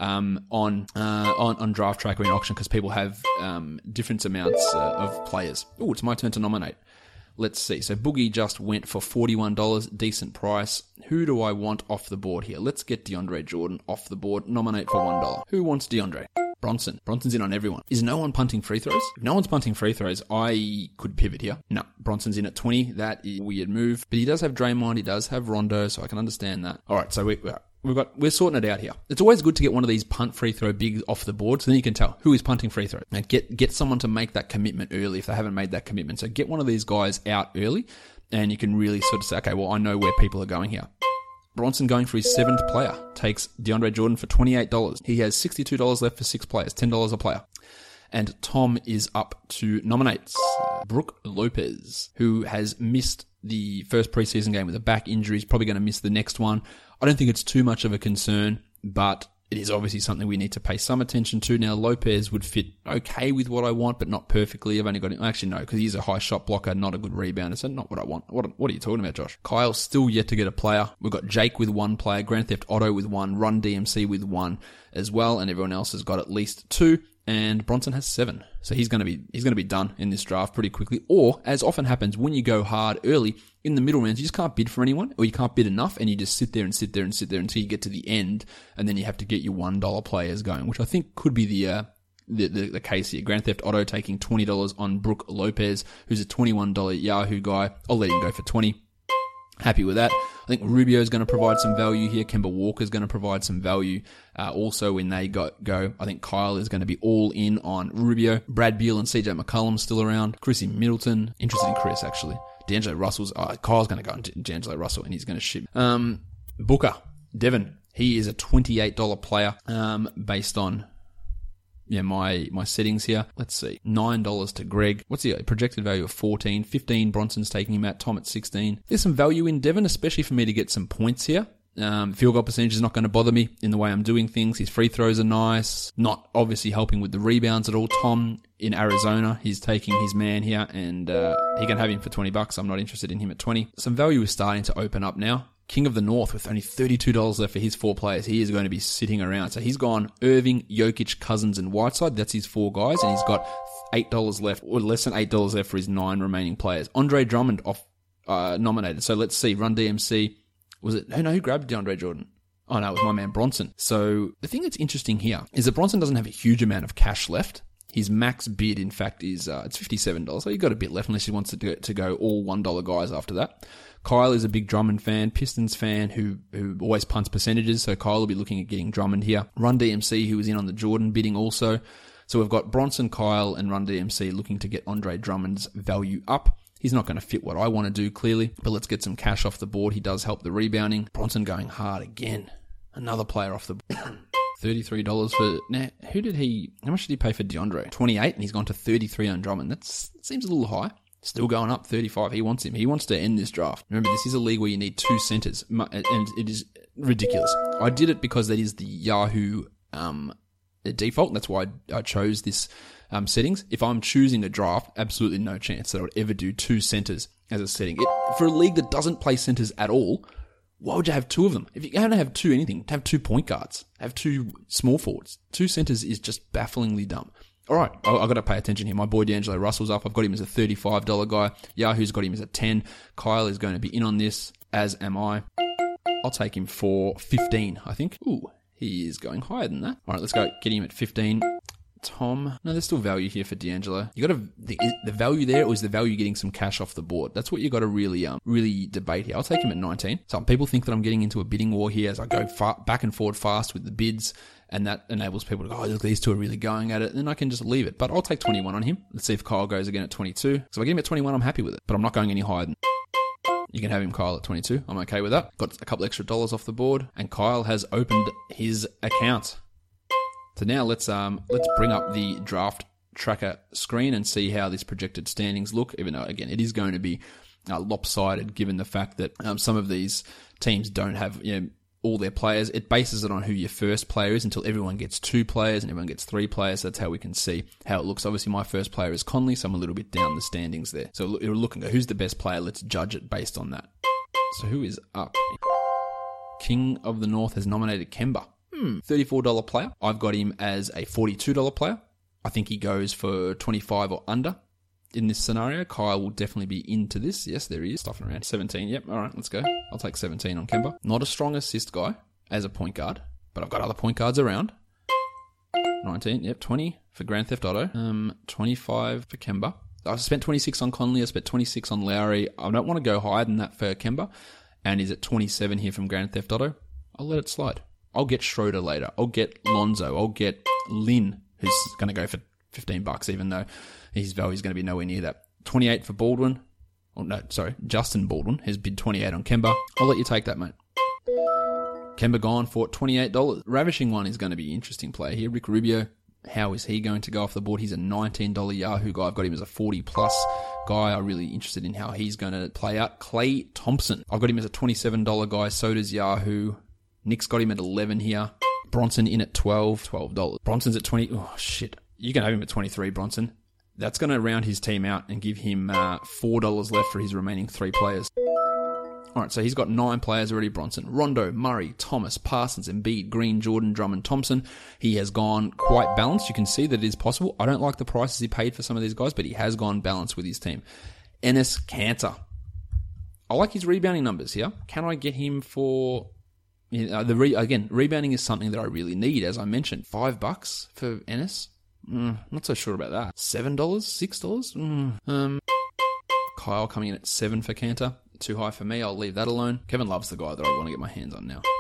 on Draft Tracker in auction because people have different amounts of players. Oh, it's my turn to nominate. Let's see. So Boogie just went for $41, decent price. Who do I want off the board here? Let's get DeAndre Jordan off the board. Nominate for $1. Who wants DeAndre? Bronson. Bronson's in on everyone. Is no one punting free throws? If no one's punting free throws, I could pivot here. No. Bronson's in at 20. That is a weird move. But he does have Draymond. He does have Rondo, so I can understand that. All right, so we're sorting it out here. It's always good to get one of these punt free throw bigs off the board, so then you can tell who is punting free throws. Now get someone to make that commitment early if they haven't made that commitment. So get one of these guys out early, and you can really sort of say, okay, well, I know where people are going here. Bronson going for his 7th player takes DeAndre Jordan for $28. He has $62 left for 6 players, $10 a player. And Tom is up to nominate. Brook Lopez, who has missed the first preseason game with a back injury. He's probably going to miss the next one. I don't think it's too much of a concern, but it is obviously something we need to pay some attention to. Now, Lopez would fit okay with what I want, but not perfectly. I've only got him. Actually, no, because he's a high shot blocker, not a good rebounder. So not what I want. What are you talking about, Josh? Kyle's still yet to get a player. We've got Jake with one player, Grand Theft Auto with one, Run DMC with one as well, and everyone else has got at least two. And Bronson has 7. So he's going to be done in this draft pretty quickly. Or, as often happens when you go hard early, in the middle rounds, you just can't bid for anyone, or you can't bid enough, and you just sit there until you get to the end, and then you have to get your $1 players going, which I think could be the case here. Grand Theft Auto taking $20 on Brook Lopez, who's a $21 Yahoo guy. I'll let him go for 20. Happy with that. I think Rubio is going to provide some value here. Kemba Walker is going to provide some value. Also, when they go, I think Kyle is going to be all in on Rubio. Brad Beal and CJ McCollum still around. Chrissy Middleton. Interested in Chris, actually. D'Angelo Russell's, Kyle's going to go into D'Angelo Russell and he's going to ship. Booker. Devin. He is a $28 player, based on, my settings here. Let's see. $9 to Greg. What's the projected value of 14? 15 Bronson's taking him out. Tom at 16. There's some value in Devin, especially for me to get some points here. Field goal percentage is not going to bother me in the way I'm doing things. His free throws are nice. Not obviously helping with the rebounds at all. Tom in Arizona, he's taking his man here, and he can have him for $20. I'm not interested in him at 20. Some value is starting to open up now. King of the North with only $32 left for his 4 players. He is going to be sitting around. So he's gone Irving, Jokic, Cousins, and Whiteside. That's his 4 guys, and he's got $8 left, or less than $8 left for his 9 remaining players. Andre Drummond nominated. So let's see. Run DMC. Was it? Who grabbed DeAndre Jordan? Oh no, it was my man Bronson. So the thing that's interesting here is that Bronson doesn't have a huge amount of cash left. His max bid, in fact, is it's $57. So you've got a bit left unless he wants to go all $1 guys after that. Kyle is a big Drummond fan, Pistons fan who always punts percentages. So Kyle will be looking at getting Drummond here. Run DMC, who was in on the Jordan bidding also. So we've got Bronson, Kyle, and Run DMC looking to get Andre Drummond's value up. He's not going to fit what I want to do, clearly, but let's get some cash off the board. He does help the rebounding. Bronson going hard again. Another player off the board. $33 for... Now, how much did he pay for DeAndre? 28, and he's gone to 33 on Drummond. That seems a little high. Still going up, 35. He wants him. He wants to end this draft. Remember, this is a league where you need 2 centers, and it is ridiculous. I did it because that is the Yahoo default. That's why I chose this settings. If I'm choosing a draft, absolutely no chance that I would ever do 2 centers as a setting. For a league that doesn't play centers at all, why would you have 2 of them? If you're going to have 2 anything, have 2 point guards, have 2 small forwards. 2 centers is just bafflingly dumb. All right, I've got to pay attention here. My boy D'Angelo Russell's up. I've got him as a $35 guy. Yahoo's got him as a 10. Kyle is going to be in on this, as am I. I'll take him for 15, I think. Ooh, he is going higher than that. All right, let's go get him at 15. Tom. No, there's still value here for D'Angelo. You got to the value there, or is the value getting some cash off the board? That's what you got to really debate here. I'll take him at 19. Some people think that I'm getting into a bidding war here as I go back and forward fast with the bids, and that enables people to go, oh, look, these 2 are really going at it, and then I can just leave it. But I'll take 21 on him. Let's see if Kyle goes again at 22. So if I get him at 21, I'm happy with it, but I'm not going any higher than... You can have him, Kyle, at 22. I'm okay with that. Got a couple extra dollars off the board, and Kyle has opened his account. So now let's bring up the draft tracker screen and see how this projected standings look, even though, again, it is going to be lopsided given the fact that some of these teams don't have all their players. It bases it on who your first player is until everyone gets 2 players and everyone gets 3 players. That's how we can see how it looks. Obviously, my first player is Conley, so I'm a little bit down the standings there. So we're looking at who's the best player. Let's judge it based on that. So who is up? King of the North has nominated Kemba. $34 player. I've got him as a $42 player. I think he goes for 25 or under in this scenario. Kyle will definitely be into this. Yes, there he is. Stuffing around. 17. Yep. All right, let's go. I'll take 17 on Kemba. Not a strong assist guy as a point guard, but I've got other point guards around. 19. Yep. 20 for Grand Theft Auto. 25 for Kemba. I spent 26 on Conley. I spent 26 on Lowry. I don't want to go higher than that for Kemba. And he's at 27 here from Grand Theft Auto. I'll let it slide. I'll get Schroeder later. I'll get Lonzo. I'll get Lin, who's going to go for $15, even though his value is going to be nowhere near that. 28 for Baldwin. Oh, no, sorry. Justin Baldwin has bid 28 on Kemba. I'll let you take that, mate. Kemba gone for $28. Ravishing one is going to be an interesting play here. Rick Rubio, How is he going to go off the board? He's a $19 Yahoo guy. I've got him as a 40-plus guy. I'm really interested in how he's going to play out. Klay Thompson. I've got him as a $27 guy. So does Yahoo. Nick's got him at 11 here. Bronson in at $12. Bronson's at 20. Oh, shit. You can have him at 23, Bronson. That's going to round his team out and give him $4 left for his remaining 3 players. All right, so he's got 9 players already, Bronson. Rondo, Murray, Thomas, Parsons, Embiid, Green, Jordan, Drummond, Thompson. He has gone quite balanced. You can see that it is possible. I don't like the prices he paid for some of these guys, but he has gone balanced with his team. Enes Kanter. I like his rebounding numbers here. Can I get him for... Again, rebounding is something that I really need, as I mentioned. $5 for Enes? Not so sure about that. $7? $6? Kyle coming in at 7 for Kanter. Too high for me. I'll leave that alone. Kevin Love's the guy that I want to get my hands on now.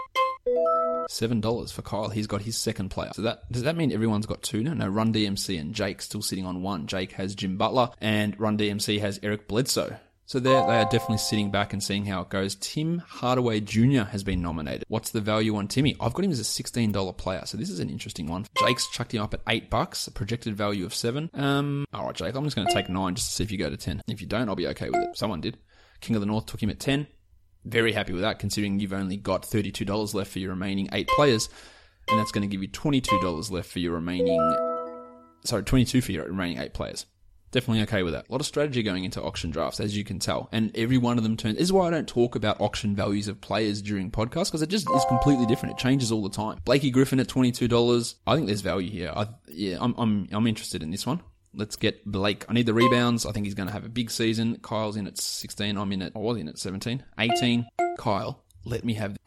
$7 for Kyle. He's got his second player. So does that mean everyone's got 2 now? No, Run DMC and Jake still sitting on 1. Jake has Jim Butler and Run DMC has Eric Bledsoe. So they are definitely sitting back and seeing how it goes. Tim Hardaway Jr. has been nominated. What's the value on Timmy? I've got him as a $16 player, so this is an interesting one. Jake's chucked him up at $8, a projected value of 7. All right, Jake, I'm just going to take 9 just to see if you go to 10. If you don't, I'll be okay with it. Someone did. King of the North took him at 10. Very happy with that, considering you've only got $32 left for your remaining 8 players, and that's going to give you $22 left for your remaining... Sorry, 22 for your remaining 8 players. Definitely okay with that. A lot of strategy going into auction drafts, as you can tell. And every one of them turns... This is why I don't talk about auction values of players during podcasts, because it just is completely different. It changes all the time. Blakey Griffin at $22. I think there's value here. I'm interested in this one. Let's get Blake. I need the rebounds. I think he's going to have a big season. Kyle's in at 16. I was in at 17. 18. Kyle, let me have...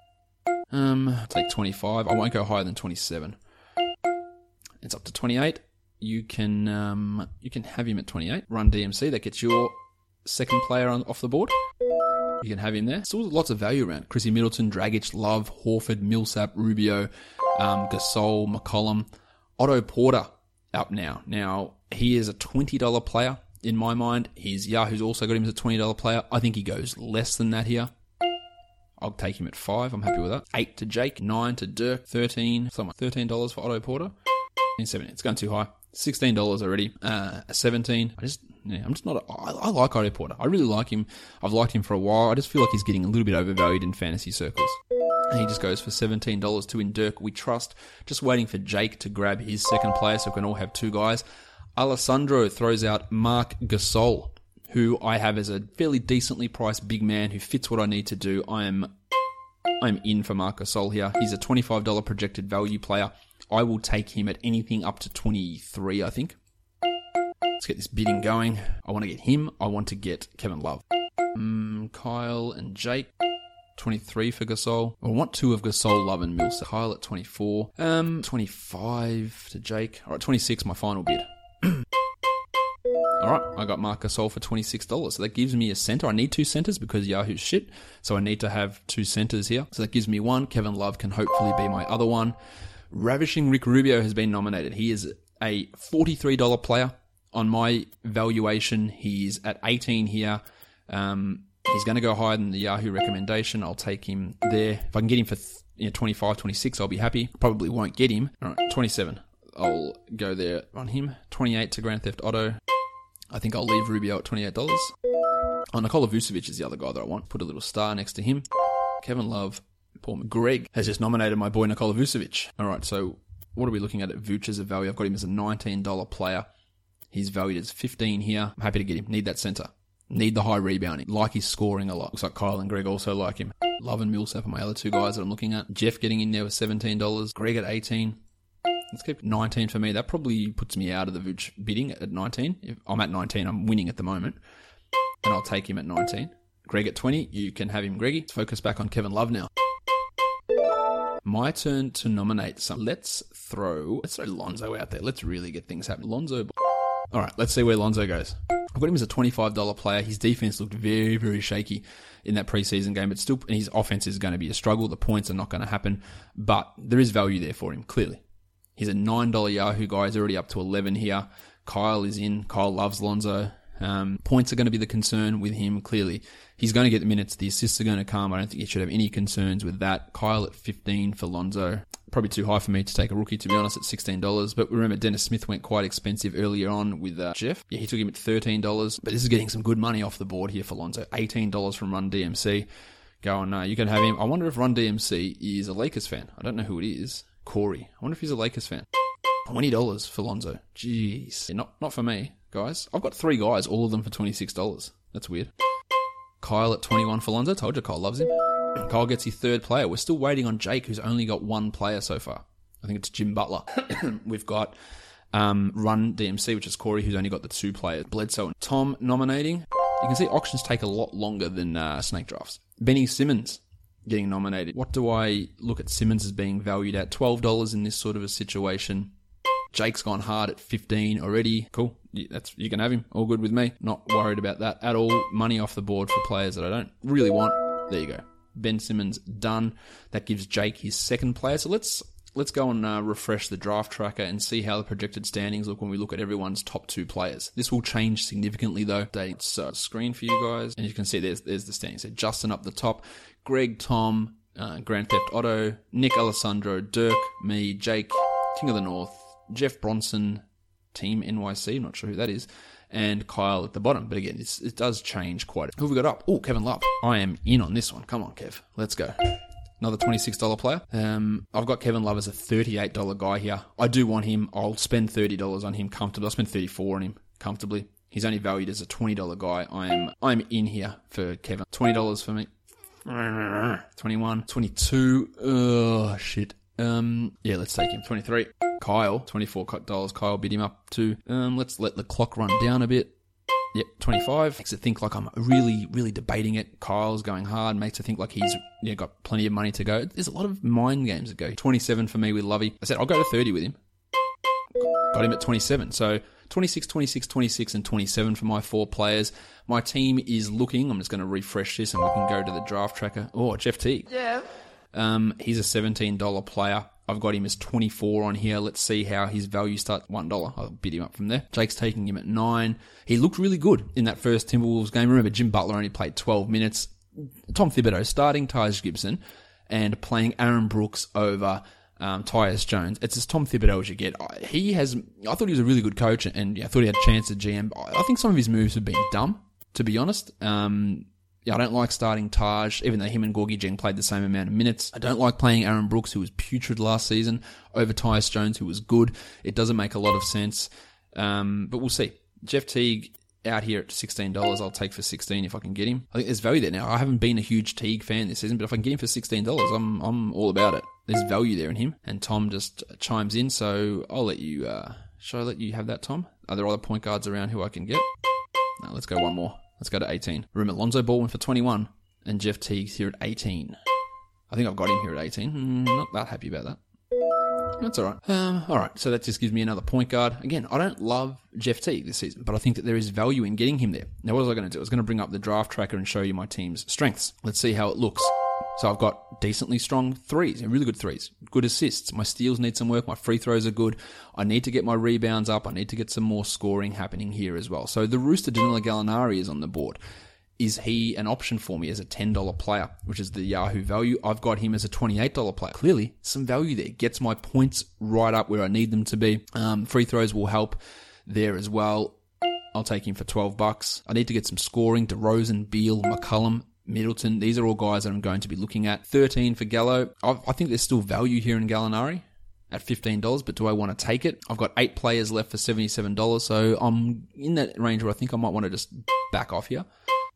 take 25. I won't go higher than 27. It's up to 28. You can have him at 28. Run DMC. That gets your second player off the board. You can have him there. Still lots of value around. Chrissy Middleton, Dragic, Love, Horford, Millsap, Rubio, Gasol, McCollum. Otto Porter up now. Now, he is a $20 player in my mind. Yahoo's also got him as a $20 player. I think he goes less than that here. I'll take him at 5. I'm happy with that. 8 to Jake, 9 to Dirk, 13. Something like $13 for Otto Porter. 17. It's going too high. $16 already. 17. I'm just not. I like Otto Porter. I really like him. I've liked him for a while. I just feel like he's getting a little bit overvalued in fantasy circles. And he just goes for $17 to in Dirk. We trust. Just waiting for Jake to grab his second player so we can all have 2 guys. Alessandro throws out Marc Gasol, who I have as a fairly decently priced big man who fits what I need to do. I'm in for Marc Gasol here. He's a $25 projected value player. I will take him at anything up to 23, I think. Let's get this bidding going. I want to get him. I want to get Kevin Love. Kyle and Jake. 23 for Gasol. I want 2 of Gasol, Love, and Millsap. Kyle at 24. 25 to Jake. All right, 26, my final bid. All right, I got Marc Gasol for $26. So that gives me a center. I need 2 centers because Yahoo's shit. So I need to have 2 centers here. So that gives me 1. Kevin Love can hopefully be my other one. Ravishing Rick Rubio has been nominated. He is a $43 player. On my valuation, he's at 18 here. He's going to go higher than the Yahoo recommendation. I'll take him there. If I can get him for 25, 26, I'll be happy. Probably won't get him. All right, 27. I'll go there on him. 28 to Grand Theft Auto. I think I'll leave Rubio at $28. Nikola Vucevic is the other guy that I want. Put a little star next to him. Kevin Love. Paul Greg has just nominated my boy Nikola Vucevic. All right, so what are we looking at Vuce as a value? I've got him as a $19 player. He's valued as 15 here. I'm happy to get him. Need that center. Need the high rebounding. Like he's scoring a lot. Looks like Kyle and Greg also like him. Love and Millsap are my other 2 guys that I'm looking at. Jeff getting in there with $17. Greg at 18. Let's keep 19 for me. That probably puts me out of the Vuce bidding at 19. If I'm at 19, I'm winning at the moment. And I'll take him at 19. Greg at 20. You can have him, Greggy. Let's focus back on Kevin Love now. My turn to nominate some. Let's throw Lonzo out there. Let's really get things happening. Lonzo. All right, let's see where Lonzo goes. I've got him as a $25 player. His defense looked very, very shaky in that preseason game, but still, his offense is going to be a struggle. The points are not going to happen, but there is value there for him, clearly. He's a $9 Yahoo guy. He's already up to 11 here. Kyle is in. Kyle loves Lonzo. Points are going to be the concern with him, clearly. He's going to get the minutes. The assists are going to come. I don't think he should have any concerns with that. Kyle at 15 for Lonzo. Probably too high for me to take a rookie, to be honest, at $16. But remember, Dennis Smith went quite expensive earlier on with Jeff. Yeah, he took him at $13. But this is getting some good money off the board here for Lonzo. $18 from Run DMC. You can have him. I wonder if Run DMC is a Lakers fan. I don't know who it is. Corey. I wonder if he's a Lakers fan. $20 for Lonzo. Jeez. Yeah, not for me, guys. I've got 3 guys, all of them for $26. That's weird. Kyle at 21 for Lonzo. Told you Kyle loves him. Kyle gets his 3rd player. We're still waiting on Jake, who's only got 1 player so far. I think it's Jim Butler. We've got Run DMC, which is Corey, who's only got the 2 players. Bledsoe and Tom nominating. You can see auctions take a lot longer than snake drafts. Benny Simmons getting nominated. What do I look at Simmons as being valued at? $12 in this sort of a situation. Jake's gone hard at 15 already. Cool. You can have him. All good with me. Not worried about that at all. Money off the board for players that I don't really want. There you go. Ben Simmons done. That gives Jake his 2nd player. So let's go and refresh the draft tracker and see how the projected standings look when we look at everyone's top 2 players. This will change significantly though. Dates screen for you guys, and you can see there's the standings. So Justin up the top, Greg, Tom, Grand Theft Auto, Nick, Alessandro, Dirk, me, Jake, King of the North, Jeff Bronson, Team NYC, I'm not sure who that is, and Kyle at the bottom. But again, it does change quite a bit. Who have we got up? Oh, Kevin Love. I am in on this one. Come on, Kev. Let's go. Another $26 player. I've got Kevin Love as a $38 guy here. I do want him. I'll spend $30 on him comfortably. I'll spend $34 on him comfortably. He's only valued as a $20 guy. I'm in here for Kevin. $20 for me. 21, 22. Oh, shit. Yeah, let's take him. 23. Kyle, $24. Kyle bid him up to. Let's let the clock run down a bit. Yep, 25. Makes it think like I'm really, really debating it. Kyle's going hard. Makes it think like he's got plenty of money to go. There's a lot of mind games that go. 27 for me with Lovey. I said I'll go to 30 with him. Got him at 27. So 26, 26, 26, and 27 for my 4 players. My team is looking. I'm just going to refresh this and we can go to the draft tracker. Oh, Jeff Teague. Yeah. He's a $17 player. I've got him as 24 on here. Let's see how his value starts. $1. I'll bid him up from there. Jake's taking him at 9. He looked really good in that first Timberwolves game. Remember, Jim Butler only played 12 minutes. Tom Thibodeau starting Tyus Gibson and playing Aaron Brooks over Tyus Jones. It's as Tom Thibodeau as you get. I thought he was a really good coach and I thought he had a chance at GM. I think some of his moves have been dumb, to be honest. I don't like starting Taj, even though him and Gorgie Jeng played the same amount of minutes. I don't like playing Aaron Brooks, who was putrid last season, over Tyus Jones, who was good. It doesn't make a lot of sense. But we'll see. Jeff Teague out here at $16. I'll take for 16 if I can get him. I think there's value there now. I haven't been a huge Teague fan this season, but if I can get him for $16, I'm all about it. There's value there in him. And Tom just chimes in, so I'll let you, shall I let you have that, Tom? Are there other point guards around who I can get? No, let's go one more. Let's go to 18. Remember, Lonzo Ball went for 21, and Jeff Teague's here at 18. I think I've got him here at 18. Not that happy about that. That's all right. All right, so that just gives me another point guard. Again, I don't love Jeff Teague this season, but I think that there is value in getting him there. Now, what was I going to do? I was going to bring up the draft tracker and show you my team's strengths. Let's see how it looks. So I've got decently strong threes, really good threes, good assists. My steals need some work. My free throws are good. I need to get my rebounds up. I need to get some more scoring happening here as well. So the Rooster Danilo Gallinari is on the board. Is he an option for me as a $10 player, which is the Yahoo value? I've got him as a $28 player. Clearly, some value there. Gets my points right up where I need them to be. Free throws will help there as well. I'll take him for $12. I need to get some scoring. DeRozan, Beal, McCollum, Middleton. These are all guys that I'm going to be looking at. 13 for Gallo. I think there's still value here in Gallinari at $15, but do I want to take it? I've got 8 players left for $77, so I'm in that range where I think I might want to just back off here.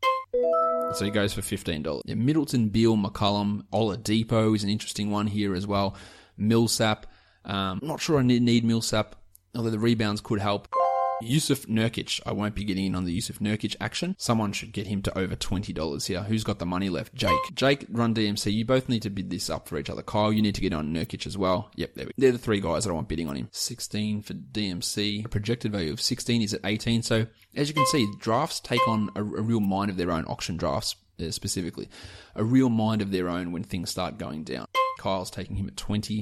So he goes for $15. Yeah, Middleton, Beal, McCollum, Oladipo is an interesting one here as well. Millsap. I'm not sure I need Millsap, although the rebounds could help. Yusuf Nurkic. I won't be getting in on the Yusuf Nurkic action. Someone should get him to over $20 here. Who's got the money left? Jake, Run DMC. You both need to bid this up for each other. Kyle, you need to get on Nurkic as well. Yep, there we go. They're the 3 guys that I want bidding on him. 16 for DMC. A projected value of 16 is at 18. So as you can see, drafts take on a real mind of their own. Auction drafts specifically. A real mind of their own when things start going down. Kyle's taking him at 20.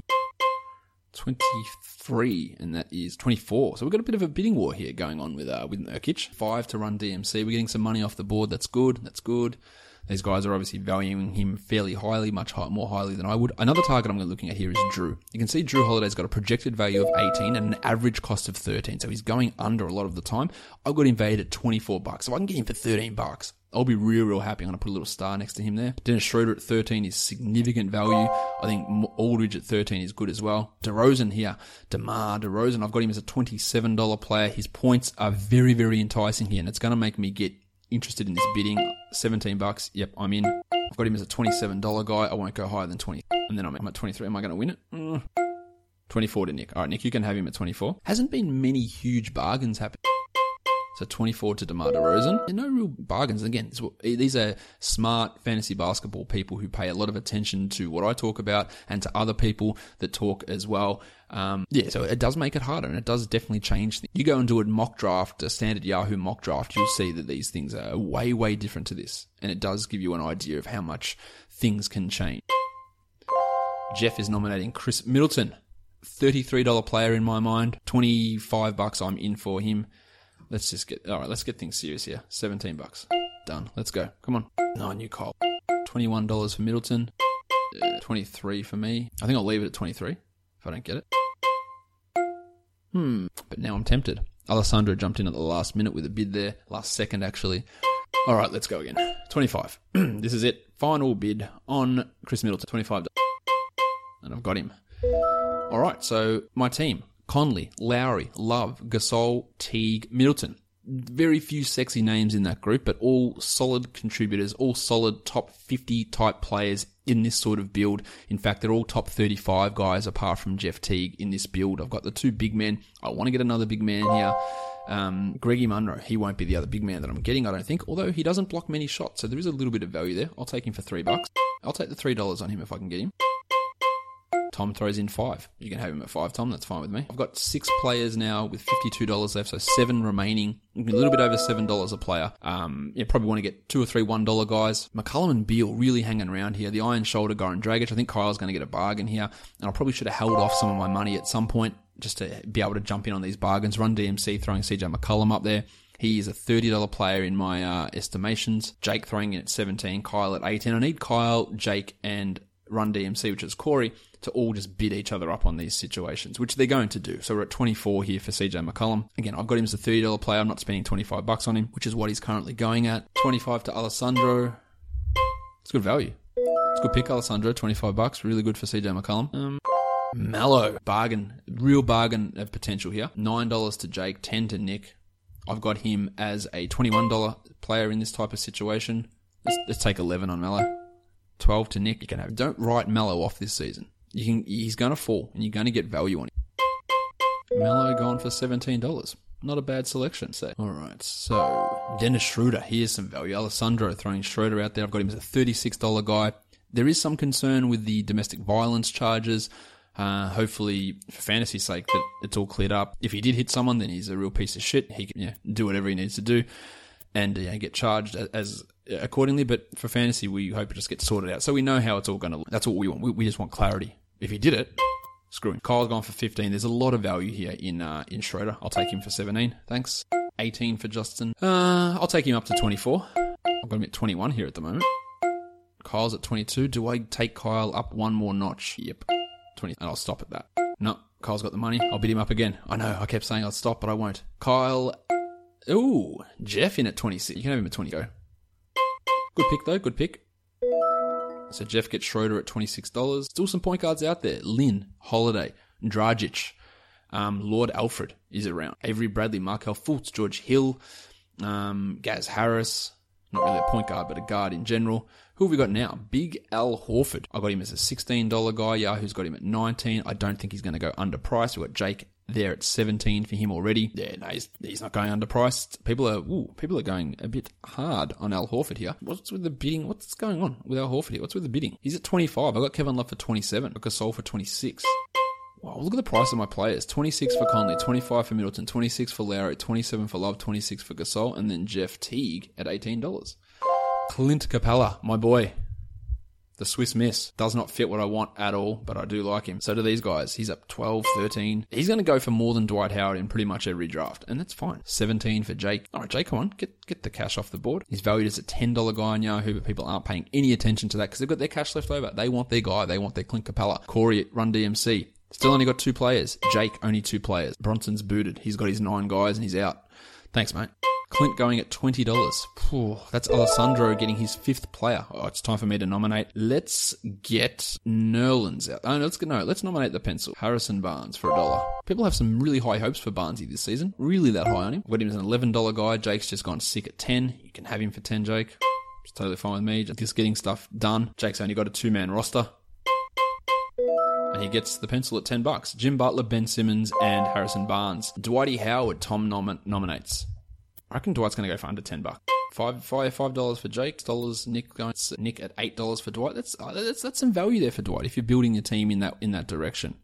23, and that is 24. So we've got a bit of a bidding war here going on with Nurkic. 5 to Run DMC. We're getting some money off the board. That's good. These guys are obviously valuing him fairly highly, more highly than I would. Another target I'm looking at here is Drew. You can see Drew Holiday's got a projected value of 18 and an average cost of 13, so he's going under a lot of the time. I've got him valued at $24. If I can get him for $13, I'll be real happy. I'm going to put a little star next to him there. Dennis Schroeder at 13 is significant value. I think Aldridge at 13 is good as well. DeRozan here. DeMar DeRozan, I've got him as a $27 player. His points are very, very enticing here, and it's going to make me get interested in this bidding. $17. Yep, I'm in. I've got him as a $27 guy. I won't go higher than 20. And then I'm at 23. Am I going to win it? 24 to Nick. All right, Nick, you can have him at 24. Hasn't been many huge bargains happen. So 24 to DeMar DeRozan. There are no real bargains. Again, these are smart fantasy basketball people who pay a lot of attention to what I talk about and to other people that talk as well. So it does make it harder, and it does definitely change things. You go and do a mock draft, a standard Yahoo mock draft, you'll see that these things are way, way different to this. And it does give you an idea of how much things can change. Jeff is nominating Chris Middleton. $33 player in my mind. $25 I'm in for him. Let's get things serious here. $17. Done. Let's go. Come on. No, I knew Kyle. $21 for Middleton. 23 for me. I think I'll leave it at 23 if I don't get it. But now I'm tempted. Alessandro jumped in at the last minute with a bid there. Last second, actually. All right, let's go again. 25. This is it. Final bid on Chris Middleton. $25. And I've got him. All right, so my team. Conley, Lowry, Love, Gasol, Teague, Middleton. Very few sexy names in that group, but all solid contributors, all solid top 50 type players in this sort of build. In fact, they're all top 35 guys apart from Jeff Teague in this build. I've got the two big men. I want to get another big man here. Greggy Monroe, he won't be the other big man that I'm getting, I don't think, although he doesn't block many shots, so there is a little bit of value there. I'll take him for $3. I'll take the $3 on him if I can get him. Tom throws in 5. You can have him at 5, Tom. That's fine with me. I've got 6 players now with $52 left, so 7 remaining. A little bit over $7 a player. You probably want to get 2 or 3 $1 guys. McCollum and Beal really hanging around here. The Iron Shoulder, Goran Dragic. I think Kyle's going to get a bargain here, and I probably should have held off some of my money at some point just to be able to jump in on these bargains. Run DMC throwing CJ McCollum up there. He is a $30 player in my estimations. Jake throwing in at 17. Kyle at 18. I need Kyle, Jake, and Run DMC, which is Corey, to all just bid each other up on these situations, which they're going to do. So we're at 24 here for CJ McCollum. Again, I've got him as a $30 player. I'm not spending $25 on him, which is what he's currently going at. 25 to Alessandro. It's good value. It's a good pick, Alessandro. $25. Really good for CJ McCollum. Mallow. Bargain. Real bargain of potential here. $9 to Jake. 10 to Nick. I've got him as a $21 player in this type of situation. Let's take 11 on Mallow. 12 to Nick. You can have. Don't write Mallow off this season. He's going to fall, and you're going to get value on him. Mallow gone for $17. Not a bad selection, say. All right, so Dennis Schroeder. Here's some value. Alessandro throwing Schroeder out there. I've got him as a $36 guy. There is some concern with the domestic violence charges. Hopefully, for fantasy's sake, that it's all cleared up. If he did hit someone, then he's a real piece of shit. He can do whatever he needs to do and get charged as accordingly. But for fantasy, we hope it just gets sorted out. So we know how it's all going to look. That's what we want. We just want clarity. If he did it, screw him. Kyle's gone for 15. There's a lot of value here in Schroeder. I'll take him for 17. Thanks. 18 for Justin. I'll take him up to 24. I've got him at 21 here at the moment. Kyle's at 22. Do I take Kyle up one more notch? Yep. 20. And I'll stop at that. No, Kyle's got the money. I'll bid him up again. I know, I kept saying I'd stop, but I won't. Kyle. Ooh, Jeff in at 26. You can have him at 20. Go. Good pick, though. Good pick. So Jeff gets Schroeder at $26. Still some point guards out there. Lynn, Holiday, Dragic, Lord Alfred is around. Avery Bradley, Markelle Fultz, George Hill, Gaz Harris. Not really a point guard, but a guard in general. Who have we got now? Big Al Horford. I got him as a $16 guy. Yahoo's got him at 19. I don't think he's going to go underpriced. We've got Jake there at 17 for him already. Yeah, no, he's not going underpriced. People are going a bit hard on Al Horford here. What's with the bidding? What's going on with Al Horford here? What's with the bidding? He's at 25. I got Kevin Love for 27. I got Gasol for 26. Wow, look at the price of my players. 26 for Conley, 25 for Middleton, 26 for Lowry, 27 for Love, 26 for Gasol, and then Jeff Teague at $18. Clint Capella, my boy. The Swiss Miss does not fit what I want at all, but I do like him. So do these guys. He's up 12, 13. He's going to go for more than Dwight Howard in pretty much every draft, and that's fine. 17 for Jake. All right, Jake, come on. Get the cash off the board. He's valued as a $10 guy on Yahoo, but people aren't paying any attention to that because they've got their cash left over. They want their guy. They want their Clint Capella. Corey at Run DMC. Still only got 2 players. Jake, only 2 players. Bronson's booted. He's got his 9 guys and he's out. Thanks, mate. Clint going at $20. Phew, that's Alessandro getting his 5th player. Oh, it's time for me to nominate. Let's get Nerlens out. Oh, let's nominate the pencil. Harrison Barnes for $1. People have some really high hopes for Barnesy this season. Really that high on him. I've got him as an $11 guy. Jake's just gone sick at 10. You can have him for 10, Jake. It's totally fine with me. Just getting stuff done. Jake's only got a 2-man roster. And he gets the pencil at $10. Jim Butler, Ben Simmons, and Harrison Barnes. Dwighty Howard, Tom nominates. I reckon Dwight's going to go for under $10. $5 for Jake. Nick at $8 for Dwight. That's some value there for Dwight if you're building your team in that direction.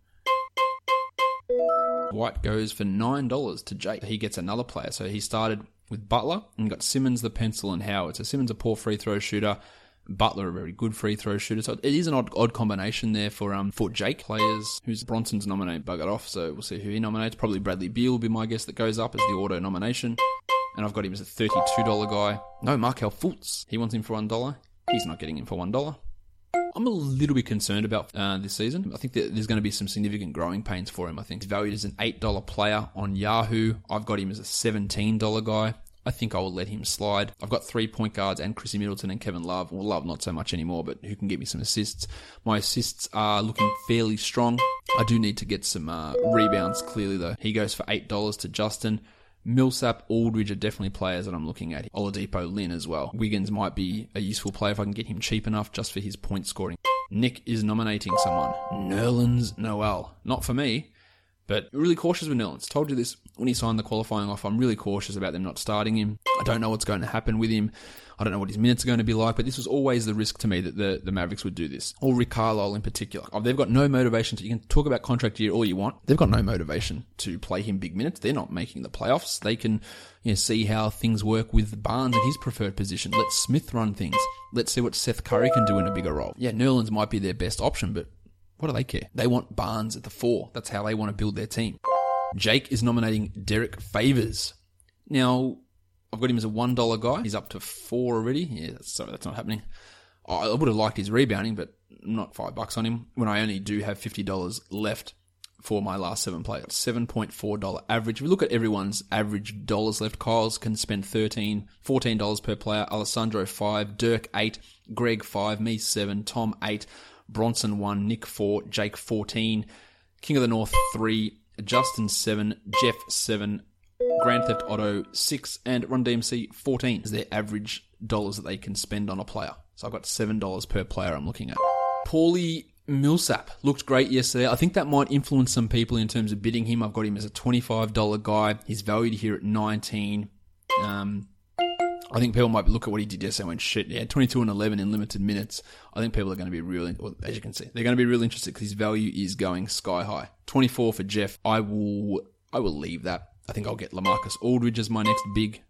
Dwight goes for $9 to Jake. He gets another player. So he started with Butler and got Simmons, the pencil, and Howard. So Simmons a poor free throw shooter. Butler a very good free throw shooter. So it is an odd combination there for Jake. Players who's Bronson's nominated buggered off. So we'll see who he nominates. Probably Bradley Beal will be my guess that goes up as the auto nomination. And I've got him as a $32 guy. No, Markelle Fultz. He wants him for $1. He's not getting him for $1. I'm a little bit concerned about this season. I think that there's going to be some significant growing pains for him. I think he's valued as an $8 player on Yahoo. I've got him as a $17 guy. I think I will let him slide. I've got 3 point guards and Chrissy Middleton and Kevin Love. Well, Love not so much anymore, but who can get me some assists. My assists are looking fairly strong. I do need to get some rebounds clearly though. He goes for $8 to Justin. Millsap, Aldridge are definitely players that I'm looking at. Oladipo, Lin as well. Wiggins might be a useful player if I can get him cheap enough just for his point scoring. Nick is nominating someone. Nerlens Noel. Not for me, but really cautious with Nerlens. Told you this when he signed the qualifying offer. I'm really cautious about them not starting him. I don't know what's going to happen with him. I don't know what his minutes are going to be like, but this was always the risk to me that the Mavericks would do this. Or Rick Carlisle in particular. They've got no motivation to, you can talk about contract year all you want. They've got no motivation to play him big minutes. They're not making the playoffs. They can see how things work with Barnes in his preferred position. Let Smith run things. Let's see what Seth Curry can do in a bigger role. Yeah, Nerlens might be their best option, but what do they care? They want Barnes at the 4. That's how they want to build their team. Jake is nominating Derek Favors. Now, I've got him as a $1 guy. He's up to 4 already. Yeah, that's not happening. I would have liked his rebounding, but I'm not $5 on him when I only do have $50 left for my last 7 players. $7.4 average. If we look at everyone's average dollars left, Kyle's can spend $14 per player. Alessandro 5, Dirk 8, Greg 5, me 7, Tom 8, Bronson 1, Nick 4, Jake 14, King of the North 3, Justin 7, Jeff 7, Grand Theft Auto 6, and Run DMC 14 is their average dollars that they can spend on a player. So I've got $7 per player I'm looking at. Paulie Millsap looked great yesterday. I think that might influence some people in terms of bidding him. I've got him as a $25 guy. He's valued here at 19. I think people might look at what he did yesterday and went, shit, yeah, 22 and 11 in limited minutes. I think people are going to be really, well, as you can see, they're going to be really interested because his value is going sky high. 24 for Jeff. I will leave that. I think I'll get LaMarcus Aldridge as my next big.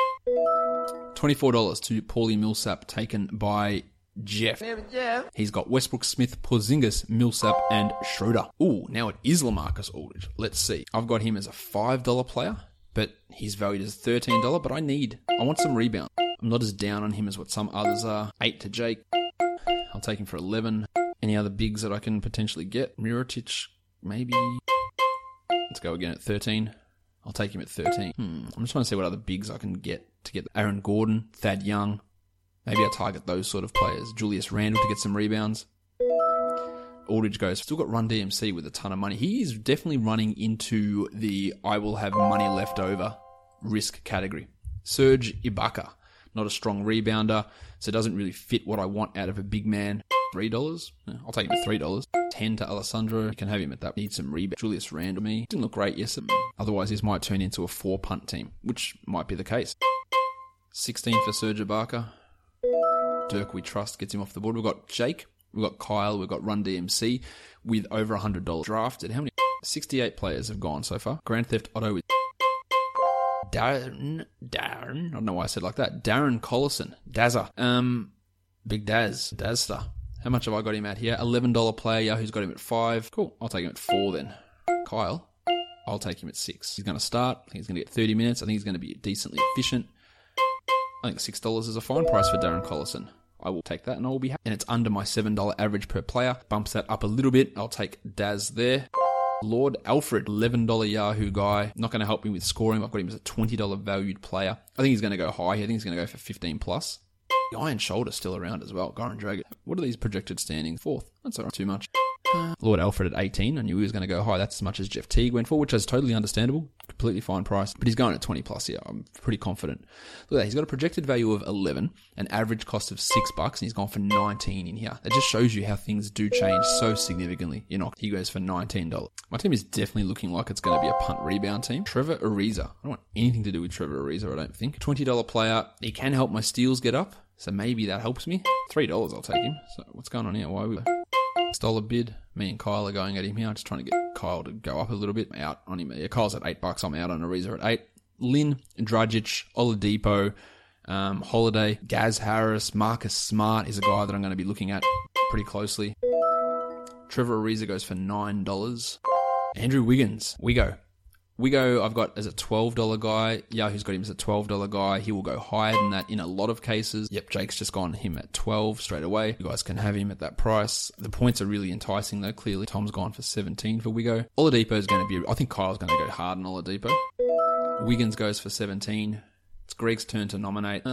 $24 to Paulie Millsap, taken by Jeff. He's got Westbrook, Smith, Porzingis, Millsap, and Schroeder. Ooh, now it is LaMarcus Aldridge. Let's see. I've got him as a $5 player, but he's valued as $13, but I want some rebound. I'm not as down on him as what some others are. 8 to Jake. I'll take him for 11. Any other bigs that I can potentially get? Mirotic, maybe. Let's go again at 13. I'll take him at 13. I'm just trying to see what other bigs I can get to get Aaron Gordon, Thad Young. Maybe I target those sort of players. Julius Randle to get some rebounds. Aldridge goes, still got Run DMC with a ton of money. He is definitely running into the I will have money left over risk category. Serge Ibaka, not a strong rebounder, so doesn't really fit what I want out of a big man. $3? I'll take him at $3. 10 to Alessandro. You can have him at that. Need some rebound. Julius Randle, me. Didn't look great yesterday. Otherwise, this might turn into a 4-punt team, which might be the case. 16 for Serge Ibaka. Dirk, we trust, gets him off the board. We've got Jake. We've got Kyle. We've got Run DMC with over $100 drafted. How many? 68 players have gone so far. Grand Theft Auto with Darren. I don't know why I said like that. Darren Collison. Dazza. Big Daz. Dazster. How much have I got him at here? $11 player. Yahoo's got him at 5. Cool. I'll take him at 4 then. Kyle, I'll take him at 6. He's going to start. I think he's going to get 30 minutes. I think he's going to be decently efficient. I think $6 is a fine price for Darren Collison. I will take that and I will be happy. And it's under my $7 average per player. Bumps that up a little bit. I'll take Daz there. Lord Alfred, $11 Yahoo guy. Not going to help me with scoring. I've got him as a $20 valued player. I think he's going to go high here. I think he's going to go for 15 plus. The Iron Shoulder's still around as well. Goran Dragic. What are these projected standings? 4th. That's all right. Too much. Lord Alfred at 18. I knew he was going to go high. That's as much as Jeff Teague went for, which is totally understandable. Completely fine price. But he's going at 20 plus here. I'm pretty confident. Look at that. He's got a projected value of 11, an average cost of $6, and he's gone for 19 in here. That just shows you how things do change so significantly. He goes for $19. My team is definitely looking like it's going to be a punt rebound team. Trevor Ariza. I don't want anything to do with Trevor Ariza, I don't think. $20 player. He can help my steals get up. So maybe that helps me. $3, I'll take him. So what's going on here? Why are we $6 bid? Me and Kyle are going at him here. I'm just trying to get Kyle to go up a little bit. I'm out on him. Yeah, Kyle's at $8. I'm out on Ariza at 8. Lynn, Dragic, Oladipo, Holiday, Gaz Harris, Marcus Smart is a guy that I'm going to be looking at pretty closely. Trevor Ariza goes for $9. Andrew Wiggins. Wigo, I've got as a $12 guy. Yahoo's got him as a $12 guy. He will go higher than that in a lot of cases. Yep, Jake's just gone him at 12 straight away. You guys can have him at that price. The points are really enticing though, clearly. Tom's gone for 17 for Wigo. Oladipo's going to be, I think Kyle's going to go hard on Oladipo. Wiggins goes for 17. It's Greg's turn to nominate.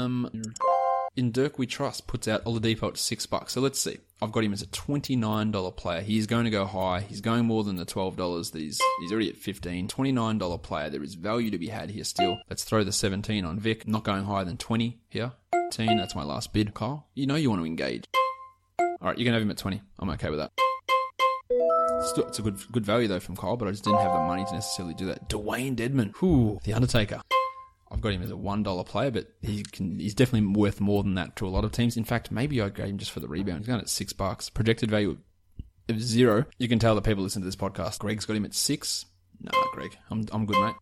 In Dirk We Trust puts out Oladipo at $6. So let's see. I've got him as a $29 player. He's going to go high. He's going more than the $12 that he's already at 15. $29 player. There is value to be had here still. Let's throw the 17 on Vic. Not going higher than 20 here. 10, that's my last bid. Kyle, you want to engage. All right, you can have him at 20. I'm okay with that. It's a good value though from Kyle, but I just didn't have the money to necessarily do that. Dwayne Dedman. The Undertaker. I've got him as a $1 player, but he's definitely worth more than that to a lot of teams. In fact, maybe I gave him just for the rebound. He's going at $6. Projected value of 0. You can tell that people listen to this podcast. Greg's got him at 6. Nah, Greg, I'm good, mate.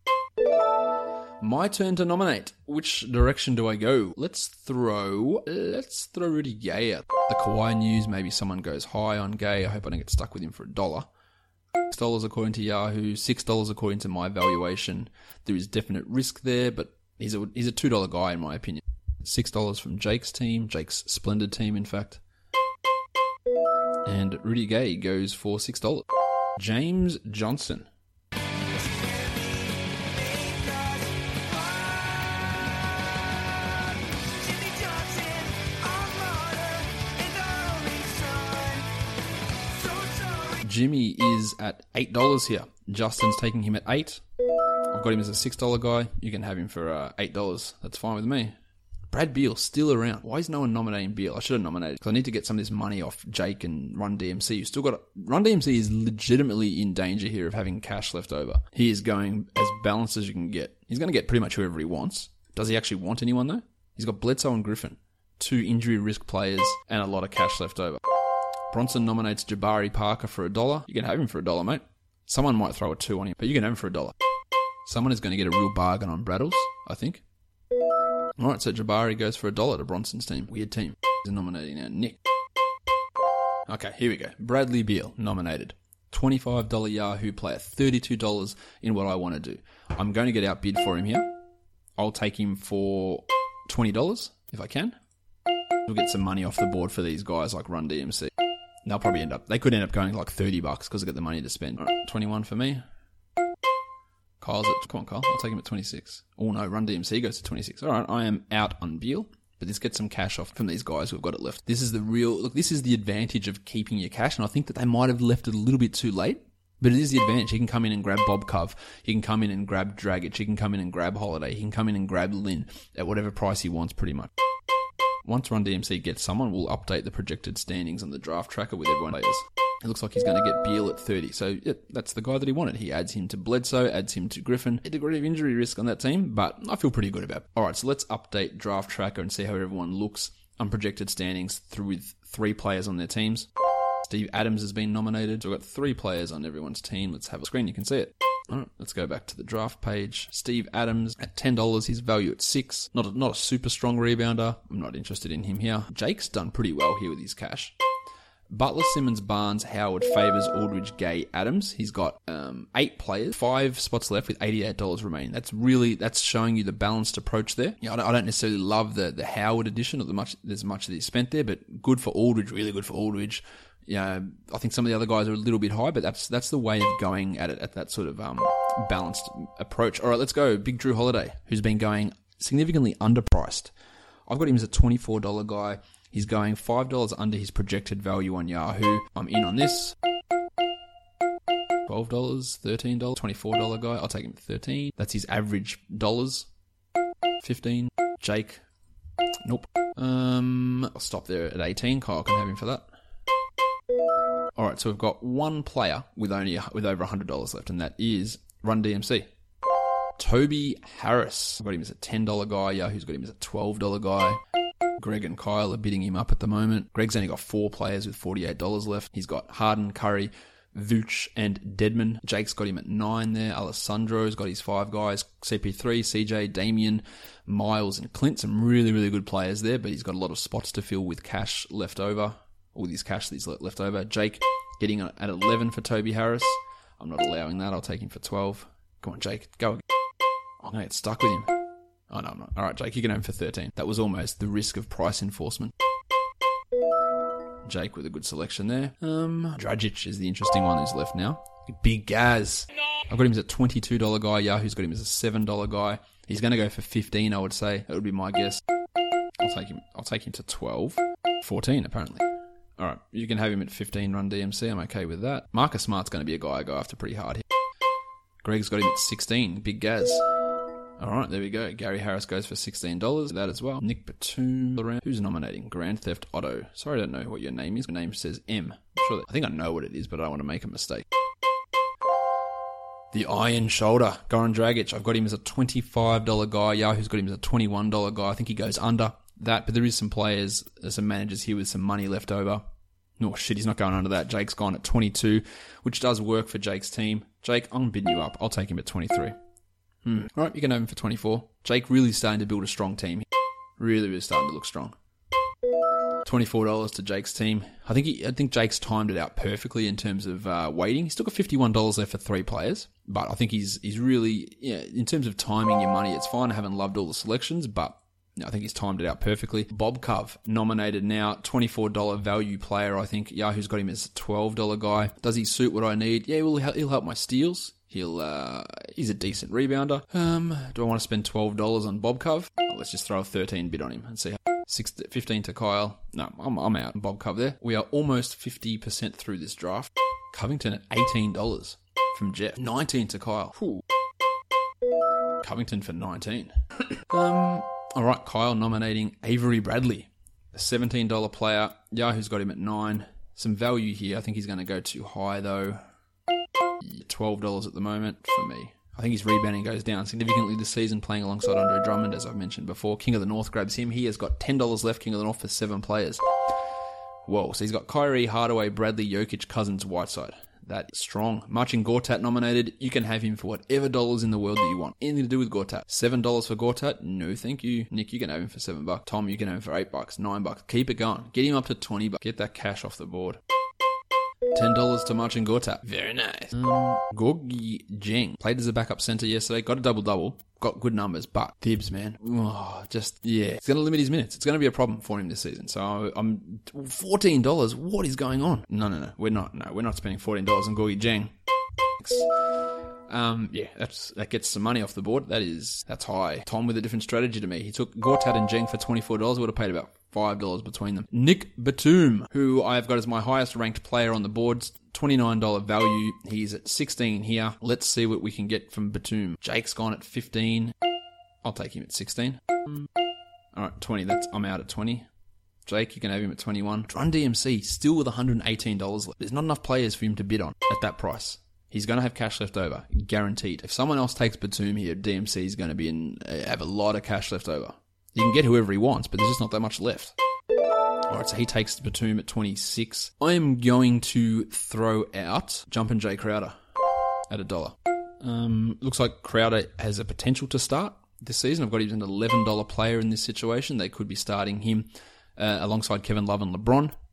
My turn to nominate. Which direction do I go? Let's throw Rudy Gay out. The Kawhi news, maybe someone goes high on Gay. I hope I don't get stuck with him for $1. $6 according to Yahoo, $6 according to my valuation. There is definite risk there, but he's a $2 guy in my opinion. $6 from Jake's team, Jake's splendid team in fact. And Rudy Gay goes for $6. James Johnson. Jimmy is at $8 here. Justin's taking him at 8. I've got him as a $6 guy. You can have him for $8. That's fine with me. Brad Beal still around. Why is no one nominating Beal? I should have nominated because I need to get some of this money off Jake and Run DMC. You still got Run DMC is legitimately in danger here of having cash left over. He is going as balanced as you can get. He's going to get pretty much whoever he wants. Does he actually want anyone though? He's got Bledsoe and Griffin, 2 injury risk players, and a lot of cash left over. Bronson nominates Jabari Parker for $1. You can have him for $1, mate. Someone might throw a 2 on him, but you can have him for $1. Someone is going to get a real bargain on Braddles, I think. Alright, so Jabari goes for $1 to Bronson's team. Weird team. He's nominating now. Nick. Okay, here we go. Bradley Beal, nominated. $25 Yahoo player. $32 in what I want to do. I'm going to get outbid for him here. I'll take him for $20 if I can. We'll get some money off the board for these guys like Run DMC. They'll probably they could end up going like $30 because they got the money to spend. All right, 21 for me. Come on, Kyle. I'll take him at 26. Oh no, Run DMC goes to 26. All right, I am out on Beal, but let's get some cash off from these guys who've got it left. This is this is the advantage of keeping your cash, and I think that they might have left it a little bit too late, but it is the advantage. He can come in and grab Bob Cove. He can come in and grab Dragic. He can come in and grab Holiday. He can come in and grab Lynn at whatever price he wants pretty much. Once Run DMC gets someone, we'll update the projected standings on the draft tracker with everyone. It looks like he's going to get Beal at 30. So, yeah, that's the guy that he wanted. He adds him to Bledsoe, adds him to Griffin. A degree of injury risk on that team, but I feel pretty good about it. All right, so let's update draft tracker and see how everyone looks on projected standings with 3 players on their teams. Steve Adams has been nominated. So we've got 3 players on everyone's team. Let's have a screen. You can see it. All right, let's go back to the draft page. Steve Adams at $10. His value at 6. Not a super strong rebounder. I'm not interested in him here. Jake's done pretty well here with his cash. Butler, Simmons, Barnes, Howard, Favors, Aldridge, Gay, Adams. He's got 8 players, 5 spots left with $88 remaining. That's showing you the balanced approach there. I don't necessarily love the Howard addition, or there's much that he's spent there, but good for Aldridge, really good for Aldridge. I think some of the other guys are a little bit high, but that's the way of going at it, at that sort of balanced approach. All right, let's go. Big Drew Holiday, who's been going significantly underpriced. I've got him as a $24 guy. He's going $5 under his projected value on Yahoo. I'm in on this. $12, $13, $24 guy. I'll take him at 13. That's his average dollars. 15. Jake. Nope. I'll stop there at 18. Kyle can have him for that. All right, so we've got one player with over $100 left, and that is Run DMC. Toby Harris. I've got him as a $10 guy. Yahoo's got him as a $12 guy. Greg and Kyle are bidding him up at the moment. Greg's only got 4 players with $48 left. He's got Harden, Curry, Vooch, and Dedman. Jake's got him at 9 there. Alessandro's got his 5 guys. CP3, CJ, Damian, Miles, and Clint. Some really, really good players there, but he's got a lot of spots to fill with cash left over. All this cash that he's left over. Jake getting at 11 for Toby Harris. I'm not allowing that. I'll take him for 12. Come on, Jake. Go. I'm going to get stuck with him. Oh, no, I'm not. All right, Jake, you can have him for 13. That was almost the risk of price enforcement. Jake with a good selection there. Dragic is the interesting one who's left now. Big Gaz. I've got him as a $22 guy. Yahoo's got him as a $7 guy. He's going to go for 15, I would say. That would be my guess. I'll take him to 12. 14, apparently. All right, you can have him at 15, Run DMC. I'm okay with that. Marcus Smart's going to be a guy I go after pretty hard here. Greg's got him at 16. Big Gaz. All right, there we go. Gary Harris goes for $16. That as well. Nick Batum. Who's nominating? Grand Theft Auto. Sorry, I don't know what your name is. Your name says M. I think I know what it is, but I don't want to make a mistake. The Iron Shoulder. Goran Dragic. I've got him as a $25 guy. Yahoo's got him as a $21 guy. I think he goes under that, but there is some players, some managers here with some money left over. Oh shit, he's not going under that. Jake's gone at 22, which does work for Jake's team. Jake, I'm bidding you up. I'll take him at 23. All right, you can have him for 24. Jake really starting to build a strong team. Really, really starting to look strong. $24 to Jake's team. I think Jake's timed it out perfectly in terms of waiting. He's still got $51 left for 3 players, but I think he's really, in terms of timing your money, it's fine. I haven't loved all the selections, but I think he's timed it out perfectly. Bob Cove, nominated now, $24 value player, I think. Yahoo's got him as a $12 guy. Does he suit what I need? Yeah, well, he'll help my steals. He's a decent rebounder. Do I want to spend $12 on Bob Cove? Let's just throw a 13 bid on him and see how. 15 to Kyle. No, I'm out on Bob Cove there. We are almost 50% through this draft. Covington at $18 from Jeff. 19 to Kyle. Whew. Covington for 19. All right, Kyle nominating Avery Bradley, a $17 player. Yahoo's got him at 9. Some value here. I think he's going to go too high though. $12 at the moment for me. I think his rebounding goes down significantly this season, playing alongside Andre Drummond, as I've mentioned before. King of the North grabs him. He has got $10 left, King of the North, for 7 players. Whoa, so he's got Kyrie, Hardaway, Bradley, Jokic, Cousins, Whiteside. That is strong. Marcin Gortat nominated. You can have him for whatever dollars in the world that you want. Anything to do with Gortat. $7 for Gortat? No, thank you. Nick, you can have him for $7. Tom, you can have him for $8, $9. Keep it going. Get him up to $20. Get that cash off the board. $10 to Marcin Gortat. Very nice. Gorgie Jeng played as a backup center yesterday. Got a double-double. Got good numbers, but Thibs, man. It's going to limit his minutes. It's going to be a problem for him this season. So I'm $14. What is going on? No. We're not spending $14 on Gorgie Jeng. That gets some money off the board. That's high. Tom with a different strategy to me. He took Gortat and Jeng for $24. Would have paid about $5 between them. Nick Batum, who I've got as my highest ranked player on the board, $29 value. He's at 16 here. Let's see what we can get from Batum. Jake's gone at 15. I'll take him at 16. All right, 20. I'm out at 20. Jake, you can have him at 21. Run DMC, still with $118 left. There's not enough players for him to bid on at that price. He's going to have cash left over, guaranteed. If someone else takes Batum here, DMC is going to have a lot of cash left over. You can get whoever he wants, but there's just not that much left. Alright, so he takes Batum at 26. I am going to throw out Jumpin' Jay Crowder at $1. Looks like Crowder has a potential to start this season. I've got him as an $11 player in this situation. They could be starting him alongside Kevin Love and LeBron.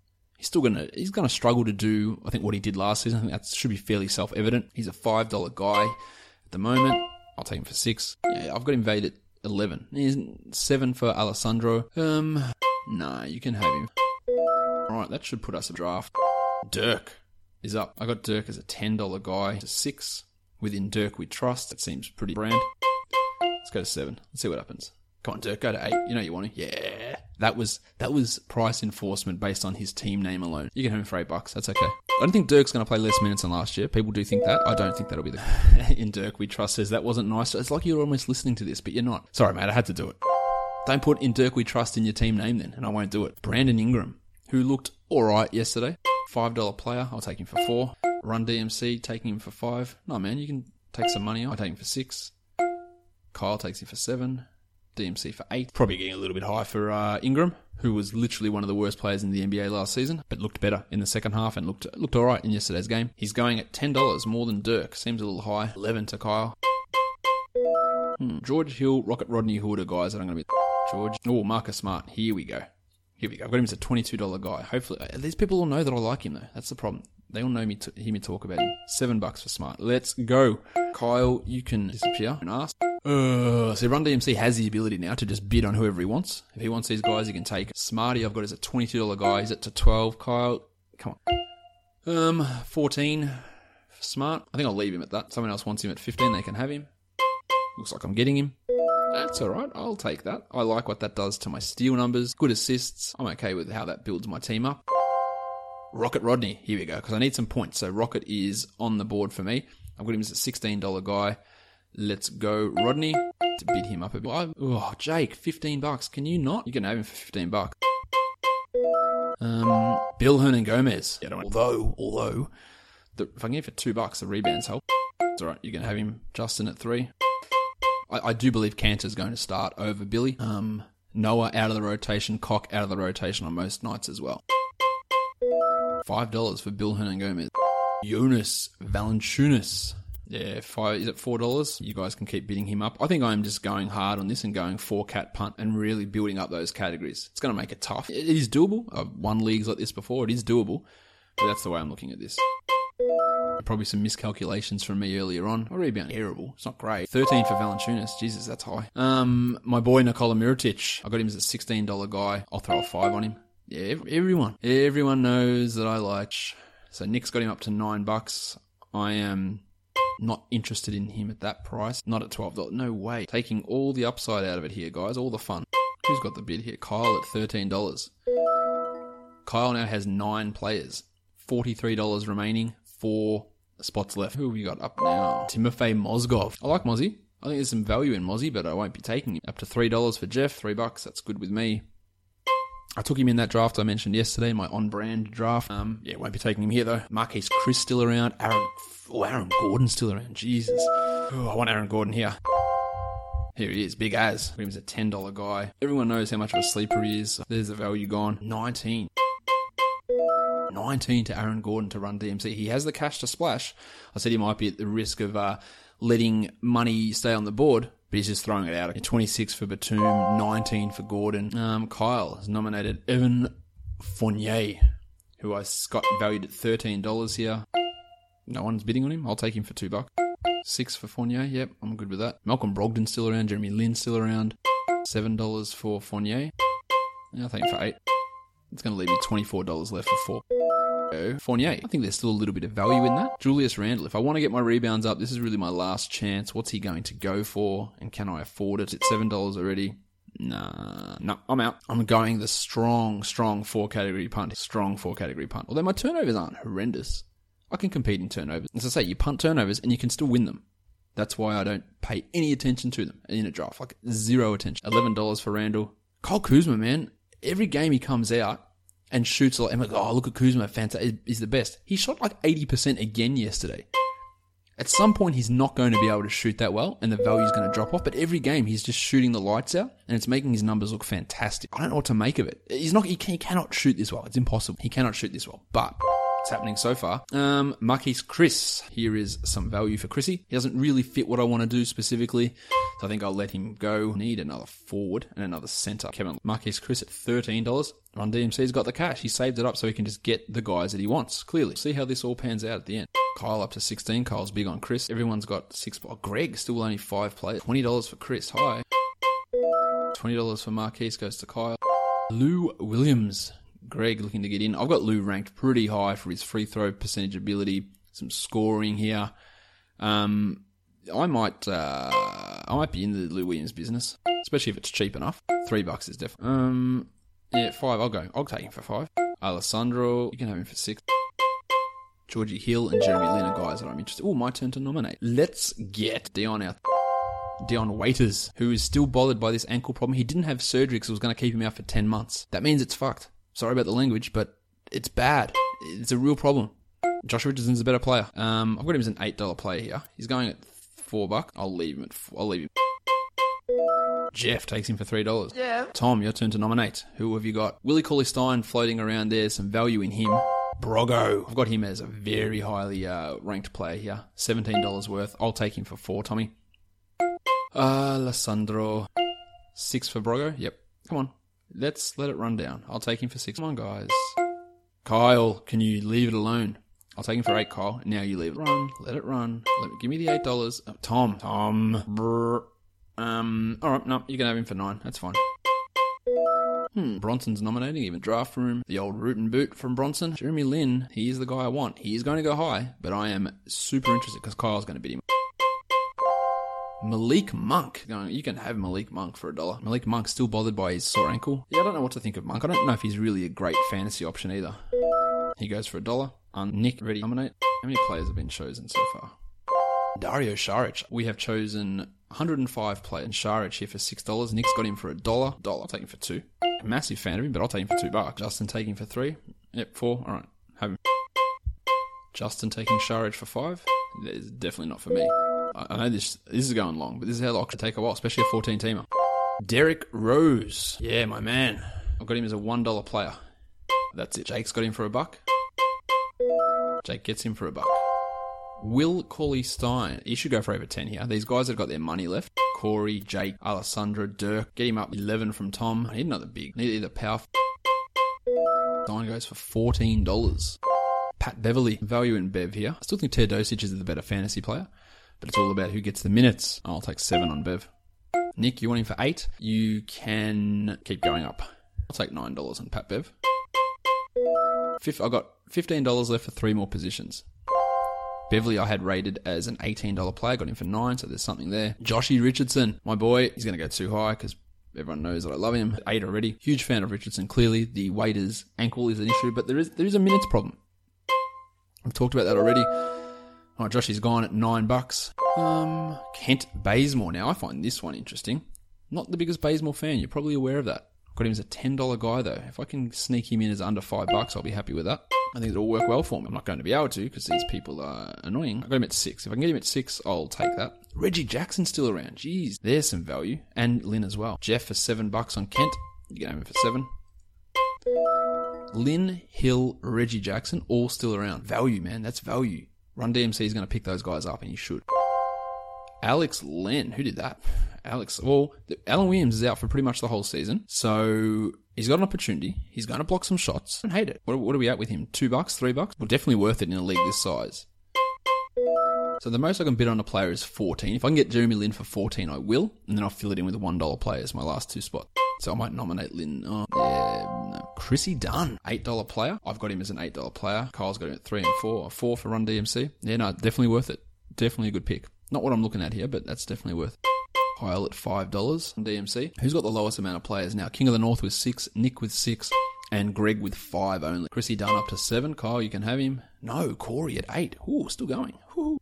he's gonna struggle to do, I think, what he did last season. I think that should be fairly self-evident. He's a $5 guy at the moment. I'll take him for 6. Yeah, I've got him valued at 11. He's 7 for Alessandro. Nah, you can have him. Alright, that should put us a draft. Dirk is up. I got Dirk as a $10 guy to 6. Within Dirk we trust. That seems pretty brand. Let's go to 7. Let's see what happens. Come on, Dirk, go to 8. You know you want to. Yeah. That was price enforcement based on his team name alone. You can have him for $8. That's okay. I don't think Dirk's going to play less minutes than last year. People do think that. I don't think that'll be the in Dirk we trust says that wasn't nice. It's like you're almost listening to this, but you're not. Sorry, mate, I had to do it. Don't put in Dirk we trust in your team name then, and I won't do it. Brandon Ingram, who looked alright yesterday. $5 player. I'll take him for 4. Run DMC, taking him for 5. No, man, you can take some money. I'll take him for 6. Kyle takes him for 7. DMC for 8. Probably getting a little bit high for Ingram, who was literally one of the worst players in the NBA last season, but looked better in the second half and looked all right in yesterday's game. He's going at $10 more than Dirk. Seems a little high. 11 to Kyle. George Hill, Rocket Rodney Hood are guys that I'm going to be... George. Oh, Marcus Smart. Here we go. I've got him as a $22 guy. Hopefully, these people all know that I like him though. That's the problem. They all know me, hear me talk about him. $7 for Smart. Let's go. Kyle, you can disappear and ask. So Run DMC has the ability now to just bid on whoever he wants. If he wants these guys, he can take. Smarty, I've got as a $22 guy. He's at to 12. Kyle, come on. 14 for Smart. I think I'll leave him at that. Someone else wants him at 15. They can have him. Looks like I'm getting him. That's all right. I'll take that. I like what that does to my steal numbers. Good assists. I'm okay with how that builds my team up. Rocket Rodney. Here we go, because I need some points. So Rocket is on the board for me. I've got him as a $16 guy. Let's go, Rodney, to bid him up a bit. Oh, Jake, $15. Can you not? You can have him for $15. Bill Hernangomez. Yeah, although, if I can get it for $2, the rebounds help. It's all right. You can have him, Justin, at 3. I do believe Cantor's going to start over Billy. Noah out of the rotation, Cock out of the rotation on most nights as well. $5 for Bill Hernangomez. Jonas Valanciunas. Yeah, is it $4? You guys can keep bidding him up. I think I'm just going hard on this and going 4-cat punt and really building up those categories. It's going to make it tough. It is doable. I've won leagues like this before. It is doable. But that's the way I'm looking at this. Probably some miscalculations from me earlier on. My rebound, terrible. It's not great. 13 for Valanciunas. Jesus, that's high. My boy Nikola Mirotic. I got him as a $16 guy. I'll throw a 5 on him. Yeah, everyone knows that I like. So Nick's got him up to $9. I am not interested in him at that price. Not at $12. No way. Taking all the upside out of it here, guys. All the fun. Who's got the bid here? Kyle at $13. Kyle now has 9 players. $43 remaining. 4 spots left. Who have we got up now? Timofey Mozgov. I like Mozzie. I think there's some value in Mozzie, but I won't be taking him. Up to $3 for Jeff. $3. That's good with me. I took him in that draft I mentioned yesterday, my on-brand draft. Won't be taking him here though. Marquise Chris still around. Aaron Gordon's still around. Jesus. I want Aaron Gordon here. Here he is, big as. He's a $10 guy. Everyone knows how much of a sleeper he is. There's the value gone. 19 to Aaron Gordon to run DMC. He has the cash to splash. I said he might be at the risk of letting money stay on the board, but he's just throwing it out. 26 for Batum, 19 for Gordon. Kyle has nominated Evan Fournier, who I got valued at $13 here. No one's bidding on him. I'll take him for $2. 6 for Fournier. Yep, I'm good with that. Malcolm Brogdon's still around. Jeremy Lin's still around. $7 for Fournier. I'll take him for 8. It's going to leave me $24 left for 4. Fournier. I think there's still a little bit of value in that. Julius Randle. If I want to get my rebounds up, this is really my last chance. What's he going to go for? And can I afford it? It's $7 already. Nah, I'm out. I'm going the strong 4-category punt. Strong 4-category punt. Although my turnovers aren't horrendous. I can compete in turnovers. As I say, you punt turnovers and you can still win them. That's why I don't pay any attention to them in a draft. Like, 0 attention. $11 for Randle. Kyle Kuzma, man. Every game he comes out and shoots a lot. I'm like, oh, look at Kuzma, fantastic. He's the best. He shot like 80% again yesterday. At some point, he's not going to be able to shoot that well, and the value's going to drop off. But every game, he's just shooting the lights out, and it's making his numbers look fantastic. I don't know what to make of it. He cannot shoot this well. It's impossible. He cannot shoot this well. But It's happening so far. Marquise Chris. Here is some value for Chrissy. He doesn't really fit what I want to do specifically, so I think I'll let him go. Need another forward and another centre. Kevin Marquise Chris at $13. Run DMC's got the cash. He saved it up so he can just get the guys that he wants, clearly. See how this all pans out at the end. Kyle up to 16. Kyle's big on Chris. Everyone's got 6. Oh, Greg, still only 5 players. $20 for Chris. Hi. $20 for Marquise goes to Kyle. Lou Williams. Greg looking to get in. I've got Lou ranked pretty high for his free throw percentage ability, some scoring here. I might be into the Lou Williams business, especially if it's cheap enough. $3 is definitely. Yeah, 5. I'll take him for 5. Alessandro, you can have him for 6. Georgie Hill and Jeremy Lin are guys that I'm interested. Oh, my turn to nominate. Let's get Dion out. Dion Waiters, who is still bothered by this ankle problem. He didn't have surgery because it was going to keep him out for 10 months. That means it's fucked. Sorry about the language, but it's bad. It's a real problem. Josh Richardson's a better player. I've got him as an $8 player here. He's going at $4. I'll leave him. Jeff takes him for $3. Yeah. Tom, your turn to nominate. Who have you got? Willie Cauley-Stein floating around there. Some value in him. Brogo. I've got him as a very highly ranked player here. $17 worth. I'll take him for 4, Tommy. Alessandro. 6 for Brogo. Yep. Come on. Let's let it run down. I'll take him for 6. Come on, guys. Kyle, can you leave it alone? I'll take him for 8, Kyle. Now you leave it. Run. Let it run. Give me the $8. Tom. Brr. Alright, no, you can have him for 9. That's fine. Bronson's nominating, even draft room. The old root and boot from Bronson. Jeremy Lin, he is the guy I want. He is going to go high, but I am super interested because Kyle's going to beat him. Malik Monk. You can have Malik Monk for $1. Malik Monk's still bothered by his sore ankle. Yeah, I don't know what to think of Monk. I don't know if he's really a great fantasy option either. He goes for $1. Nick, ready to nominate? How many players have been chosen so far? Dario Saric. We have chosen 105 players. And Saric here for $6. Nick's got him for $1. I'll take him for 2. A massive fan of him, but I'll take him for $2. Justin taking for 3. Yep, 4. Alright, have him. Justin taking Saric for 5. It's definitely not for me. I know this is going long, but this is how locks take a while, especially a 14-teamer. Derek Rose. Yeah, my man. I've got him as a $1 player. That's it. Jake's got him for $1. Jake gets him for $1. Will Cauley-Stein. He should go for over 10 here. These guys have got their money left. Corey, Jake, Alessandro, Dirk. Get him up 11 from Tom. I need another big. Need either powerful. Stein goes for $14. Pat Beverly. Value in Bev here. I still think Teodosic is the better fantasy player, but it's all about who gets the minutes. I'll take 7 on Bev. Nick, you want him for 8? You can keep going up. I'll take $9 on Pat Bev. I've got $15 left for 3 more positions. Beverly I had rated as an $18 player. Got him for 9, so there's something there. Joshy Richardson, my boy. He's going to go too high because everyone knows that I love him. 8 already. Huge fan of Richardson. Clearly, the Waiters' ankle is an issue, but there is a minutes problem. I've talked about that already. Alright, Joshy's gone at $9. Kent Bazemore. Now, I find this one interesting. Not the biggest Bazemore fan. You're probably aware of that. Got him as a $10 guy, though. If I can sneak him in as under $5, I'll be happy with that. I think it'll work well for me. I'm not going to be able to because these people are annoying. I got him at 6. If I can get him at 6, I'll take that. Reggie Jackson's still around. Jeez, there's some value. And Lynn as well. Jeff for $7 on Kent. You can have him for 7. Lynn, Hill, Reggie Jackson, all still around. Value, man. That's value. Run DMC is going to pick those guys up, and he should. Alex Len. Who did that? Alan Williams is out for pretty much the whole season, so he's got an opportunity. He's going to block some shots. I don't hate it. What are we at with him? $2, $3? Well, definitely worth it in a league this size. So the most I can bid on a player is 14. If I can get Jeremy Lin for 14, I will, and then I'll fill it in with a $1 player as my last 2 spots. So I might nominate Lin. Oh, yeah, no. Chrissy Dunn, $8 player. I've got him as an $8 player. Kyle's got him at 3 and 4. 4 for Run DMC. Yeah, no, definitely worth it. Definitely a good pick. Not what I'm looking at here, but that's definitely worth it. Kyle at $5 on DMC. Who's got the lowest amount of players now? King of the North with 6, Nick with 6, and Greg with 5 only. Chrissy Dunn up to 7. Kyle, you can have him. No, Corey at 8. Ooh, still going. Ooh.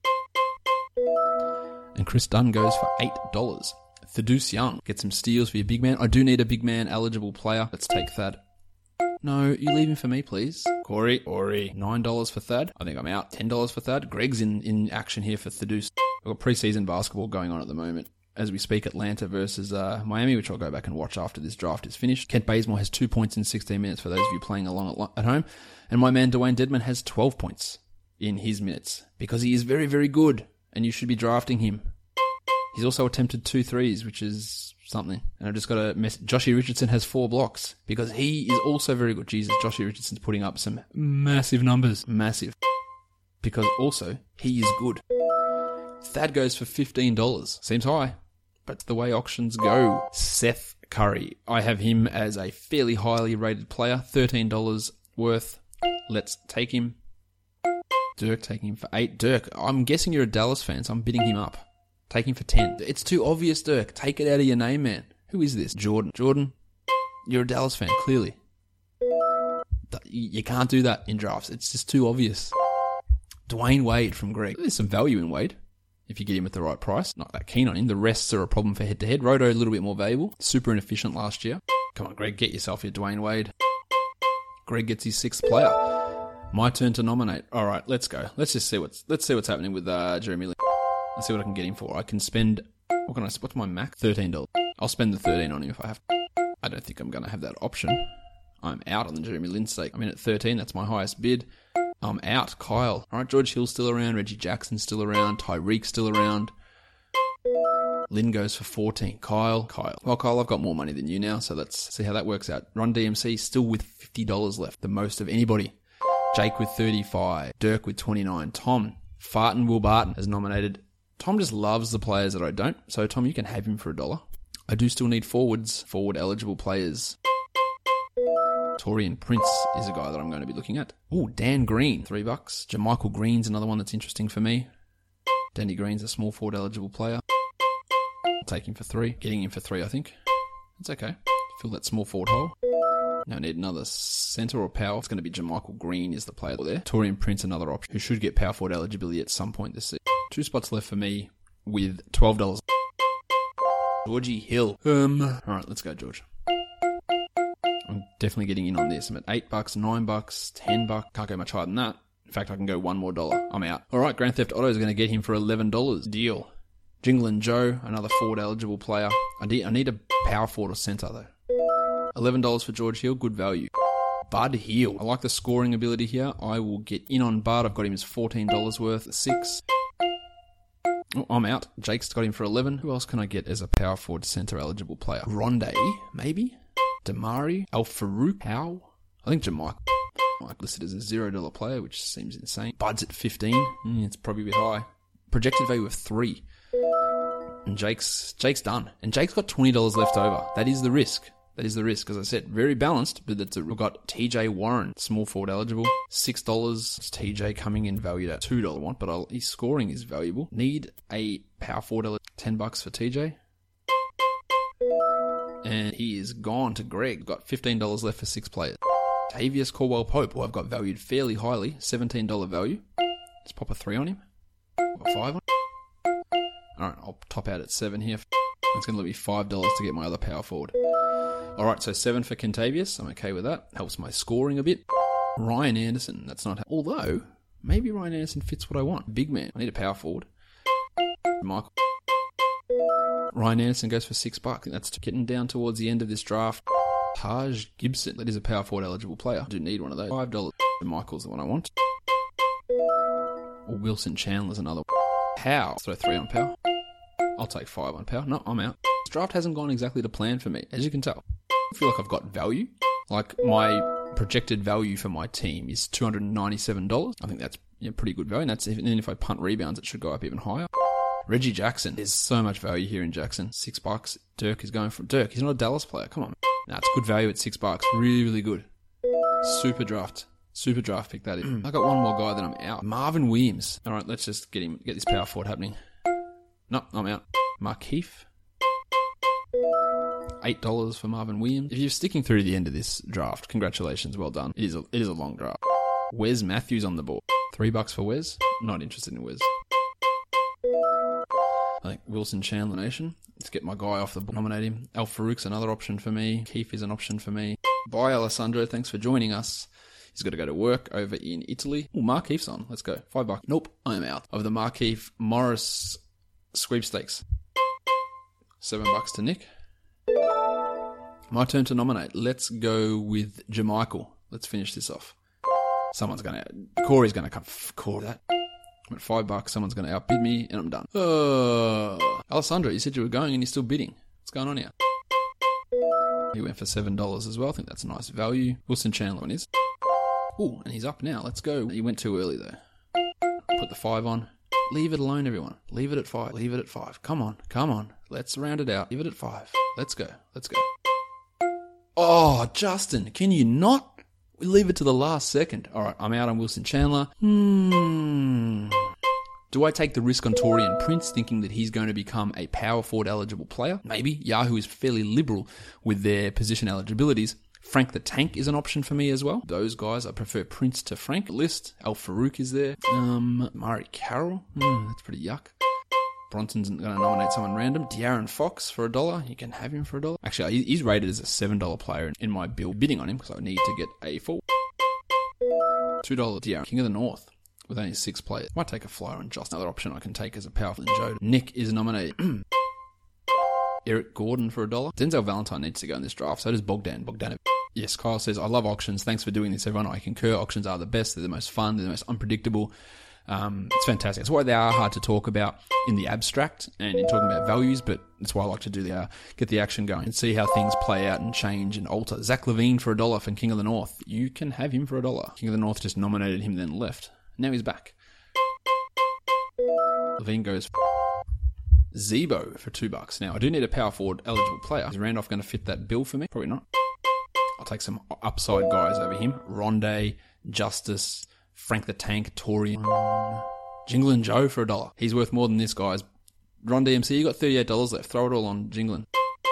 And Chris Dunn goes for $8. Thaddeus Young, get some steals for your big man. I do need a big man eligible player. Let's take Thad. No, you leave him for me, please. Corey, $9 for Thad. I think I'm out. $10 for Thad. Greg's in action here for Thaddeus. We've got preseason basketball going on at the moment. as we speak, Atlanta versus Miami, which I'll go back and watch after this draft is finished. Kent Bazemore has 2 points in 16 minutes for those of you playing along at home. And my man Dwayne Dedman has 12 points in his minutes because he is very, very good and you should be drafting him. He's also attempted 2 threes, which is something. And I've just got a message. Joshy Richardson has 4 blocks because he is also very good. Jesus, Joshy Richardson's putting up some massive numbers. Massive. Because also, he is good. Thad goes for $15. Seems high, but the way auctions go. Seth Curry. I have him as a fairly highly rated player. $13 worth. Let's take him. Dirk taking him for 8. Dirk, I'm guessing you're a Dallas fan, so I'm bidding him up. Take him for 10. It's too obvious, Dirk. Take it out of your name, man. Who is this? Jordan. Jordan, you're a Dallas fan, clearly. You can't do that in drafts. It's just too obvious. Dwayne Wade from Greg. There's some value in Wade if you get him at the right price. Not that keen on him. The rests are a problem for head-to-head. Roto a little bit more valuable. Super inefficient last year. Come on, Greg, get yourself your Dwayne Wade. Greg gets his 6th player. My turn to nominate. All right, let's go. Let's see what's happening with Jeremy Lin. Let's see what I can get him for. I can spend... What's my max? $13. I'll spend the 13 on him if I have to. I don't think I'm going to have that option. I'm out on the Jeremy Lin stake. I'm in at 13. That's my highest bid. I'm out. Kyle. All right, George Hill's still around. Reggie Jackson's still around. Tyreek's still around. Lin goes for 14. Kyle. Well, Kyle, I've got more money than you now, so let's see how that works out. Run DMC still with $50 left, the most of anybody. Jake with 35. Dirk with 29. Tom. Farton Will Barton has nominated. Tom just loves the players that I don't, so Tom, you can have him for $1. I do still need forward-eligible players. Torian Prince is a guy that I'm going to be looking at. Oh, Dan Green, $3. Jermichael Green's another one that's interesting for me. Danny Green's a small forward-eligible player. I'll take him for 3. Getting him for 3, I think. It's okay. Fill that small forward hole. Now I need another centre or power. It's going to be Jermichael Green is the player there. Torian Prince, another option, who should get power forward eligibility at some point this season. 2 spots left for me with $12. Georgie Hill. Alright, let's go, George. I'm definitely getting in on this. I'm at $8, $9, $10. Can't go much higher than that. In fact, I can go $1 more. I'm out. Alright, Grand Theft Auto is going to get him for $11. Deal. Jinglin Joe, another forward eligible player. I need a power forward or centre though. $11 for George Hill, good value. Bud Hill. I like the scoring ability here. I will get in on Bud. I've got him as $14 worth. 6. Oh, I'm out. Jake's got him for 11. Who else can I get as a power forward centre eligible player? Rondé, maybe? Damari? Al Farouk? How? I think Jamaica. Listed as a $0 player, which seems insane. Bud's at 15. It's probably a bit high. Projected value of 3. And Jake's done. And Jake's got $20 left over. That is the risk. As I said. Very balanced, but we've got TJ Warren, small forward eligible. $6. It's TJ coming in valued at $2 one, but his scoring is valuable. Need a power forward eligible. $10 for TJ. And he is gone to Greg. Got $15 left for 6 players. Tavius Caldwell Pope, who I've got valued fairly highly. $17 value. Let's pop a 3 on him. I've got 5 on him. Alright, I'll top out at 7 here. It's going to let me $5 to get my other power forward. Alright, so 7 for Kentavious. I'm okay with that. Helps my scoring a bit. Ryan Anderson. That's not... Although, maybe Ryan Anderson fits what I want. Big man. I need a power forward. Michael. Ryan Anderson goes for $6. That's getting down towards the end of this draft. Taj Gibson. That is a power forward eligible player. I do need one of those. $5. Michael's the one I want. Or Wilson Chandler's another one. Pow. Let's throw 3 on power. I'll take 5 on power. No, I'm out. This draft hasn't gone exactly to plan for me, as you can tell. I feel like I've got value. Like, my projected value for my team is $297. I think that's pretty good value. And that's even if I punt rebounds, it should go up even higher. Reggie Jackson. There's so much value here in Jackson. $6. Dirk is going from... Dirk, he's not a Dallas player. Come on. Nah, it's good value at $6. Really, really good. Super draft pick that in. I got one more guy that I'm out. Marvin Williams. All right, let's just get this power forward happening. No, I'm out. Markeith. $8 for Marvin Williams. If you're sticking through to the end of this draft, congratulations, well done. It is a long draft. Wes Matthews on the board. $3 for Wes. Not interested in Wes. I think Wilson Chandler Nation. Let's get my guy off the board. Nominate him. Al Farouk's another option for me. Keith is an option for me. Bye, Alessandro. Thanks for joining us. He's got to go to work over in Italy. Oh, Markeith's on. Let's go. $5. Nope, I'm out of the Markeith Morris sweepstakes. $7 to Nick. My turn to nominate. Let's go with Jermichael. Let's finish this off. Corey's going to come. Corey, that. I'm at $5. Someone's going to outbid me, and I'm done. Alessandro, you said you were going, and you're still bidding. What's going on here? He went for $7 as well. I think that's a nice value. Wilson Chandler one is. Ooh, and he's up now. Let's go. He went too early, though. Put the 5 on. Leave it alone, everyone. Leave it at 5. Leave it at 5. Come on. Let's round it out. Leave it at 5. Let's go. Oh, Justin, can you not? We leave it to the last second. All right, I'm out on Wilson Chandler. Do I take the risk on Taurean Prince, thinking that he's going to become a power forward eligible player? Maybe. Yahoo is fairly liberal with their position eligibilities. Frank the Tank is an option for me as well. Those guys, I prefer Prince to Frank. List. Al Farouk is there. Murray Carroll. That's pretty yuck. Bronson's going to nominate someone random. De'Aaron Fox for $1. You can have him for $1. Actually, he's rated as a $7 player in my bill. Bidding on him because I need to get a full. $2 De'Aaron. King of the North. With only 6 players. Might take a flyer on Josh. Another option I can take as a powerful Joe. Nick is nominated. Eric Gordon for $1. Denzel Valentine needs to go in this draft. So does Bogdanovic. Yes, Kyle says, I love auctions. Thanks for doing this, everyone. I concur. Auctions are the best. They're the most fun. They're the most unpredictable. It's fantastic. That's why they are hard to talk about in the abstract and in talking about values, but that's why I like to do get the action going and see how things play out and change and alter. Zach LaVine for $1 from King of the North. You can have him for $1. King of the North just nominated him, then left. Now he's back. LaVine goes Zebo for $2. Now, I do need a power forward eligible player. Is Randolph going to fit that bill for me? Probably not. I'll take some upside guys over him. Rondé, Justice, Frank the Tank, Torian, Jinglin Joe for $1. He's worth more than this, guys. Run DMC, you got $38 left. Throw it all on Jinglin.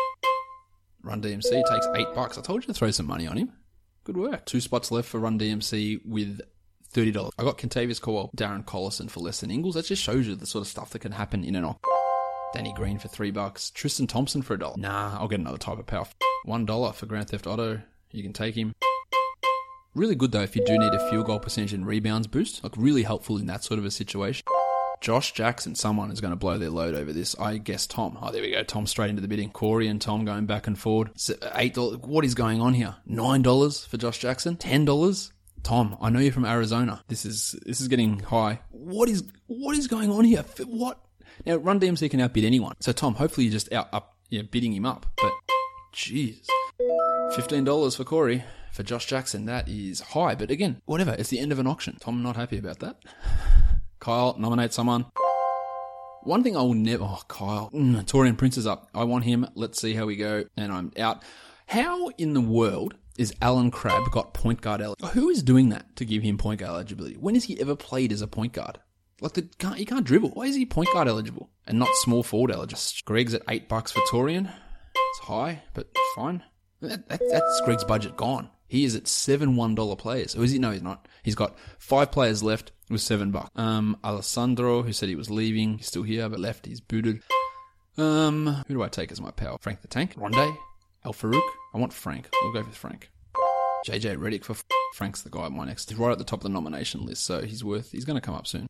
Run DMC takes $8. I told you to throw some money on him. Good work. 2 spots left for Run DMC with $30. I got Kentavious Caldwell, Darren Collison for less than Ingles. That just shows you the sort of stuff that can happen in an auction. Danny Green for $3. Tristan Thompson for $1. Nah, I'll get another type of power. $1 for Grand Theft Auto. You can take him. Really good though if you do need a field goal percentage and rebounds boost. Like really helpful in that sort of a situation. Josh Jackson, someone is going to blow their load over this. I guess Tom. Oh, there we go. Tom straight into the bidding. Corey and Tom going back and forward. $8. What is going on here? $9 for Josh Jackson. $10. Tom, I know you're from Arizona. This is getting high. What is going on here? What? Now, Run DMC can outbid anyone. So, Tom, hopefully you're just bidding him up. But, jeez. $15 for Corey. For Josh Jackson, that is high. But again, whatever. It's the end of an auction. Tom, not happy about that. Kyle, nominate someone. One thing I will never... Oh, Kyle. Taurean Prince is up. I want him. Let's see how we go. And I'm out. How in the world is Alan Crabb got point guard eligibility? Who is doing that to give him point guard eligibility? When has he ever played as a point guard? Like, he can't dribble. Why is he point guard eligible and not small forward eligible? Greg's at $8 for Taurean. It's high, but fine. That's Greg's budget gone. He is at 7 $1 players. Or is he? No, he's not. He's got 5 players left with $7. Alessandro, who said he was leaving, he's still here, but left, he's booted. Who do I take as my power? Frank the Tank? Rondé? Al Farouk? I want Frank. We'll go with Frank. JJ Redick for Frank's the guy at my next. He's right at the top of the nomination list, so he's going to come up soon.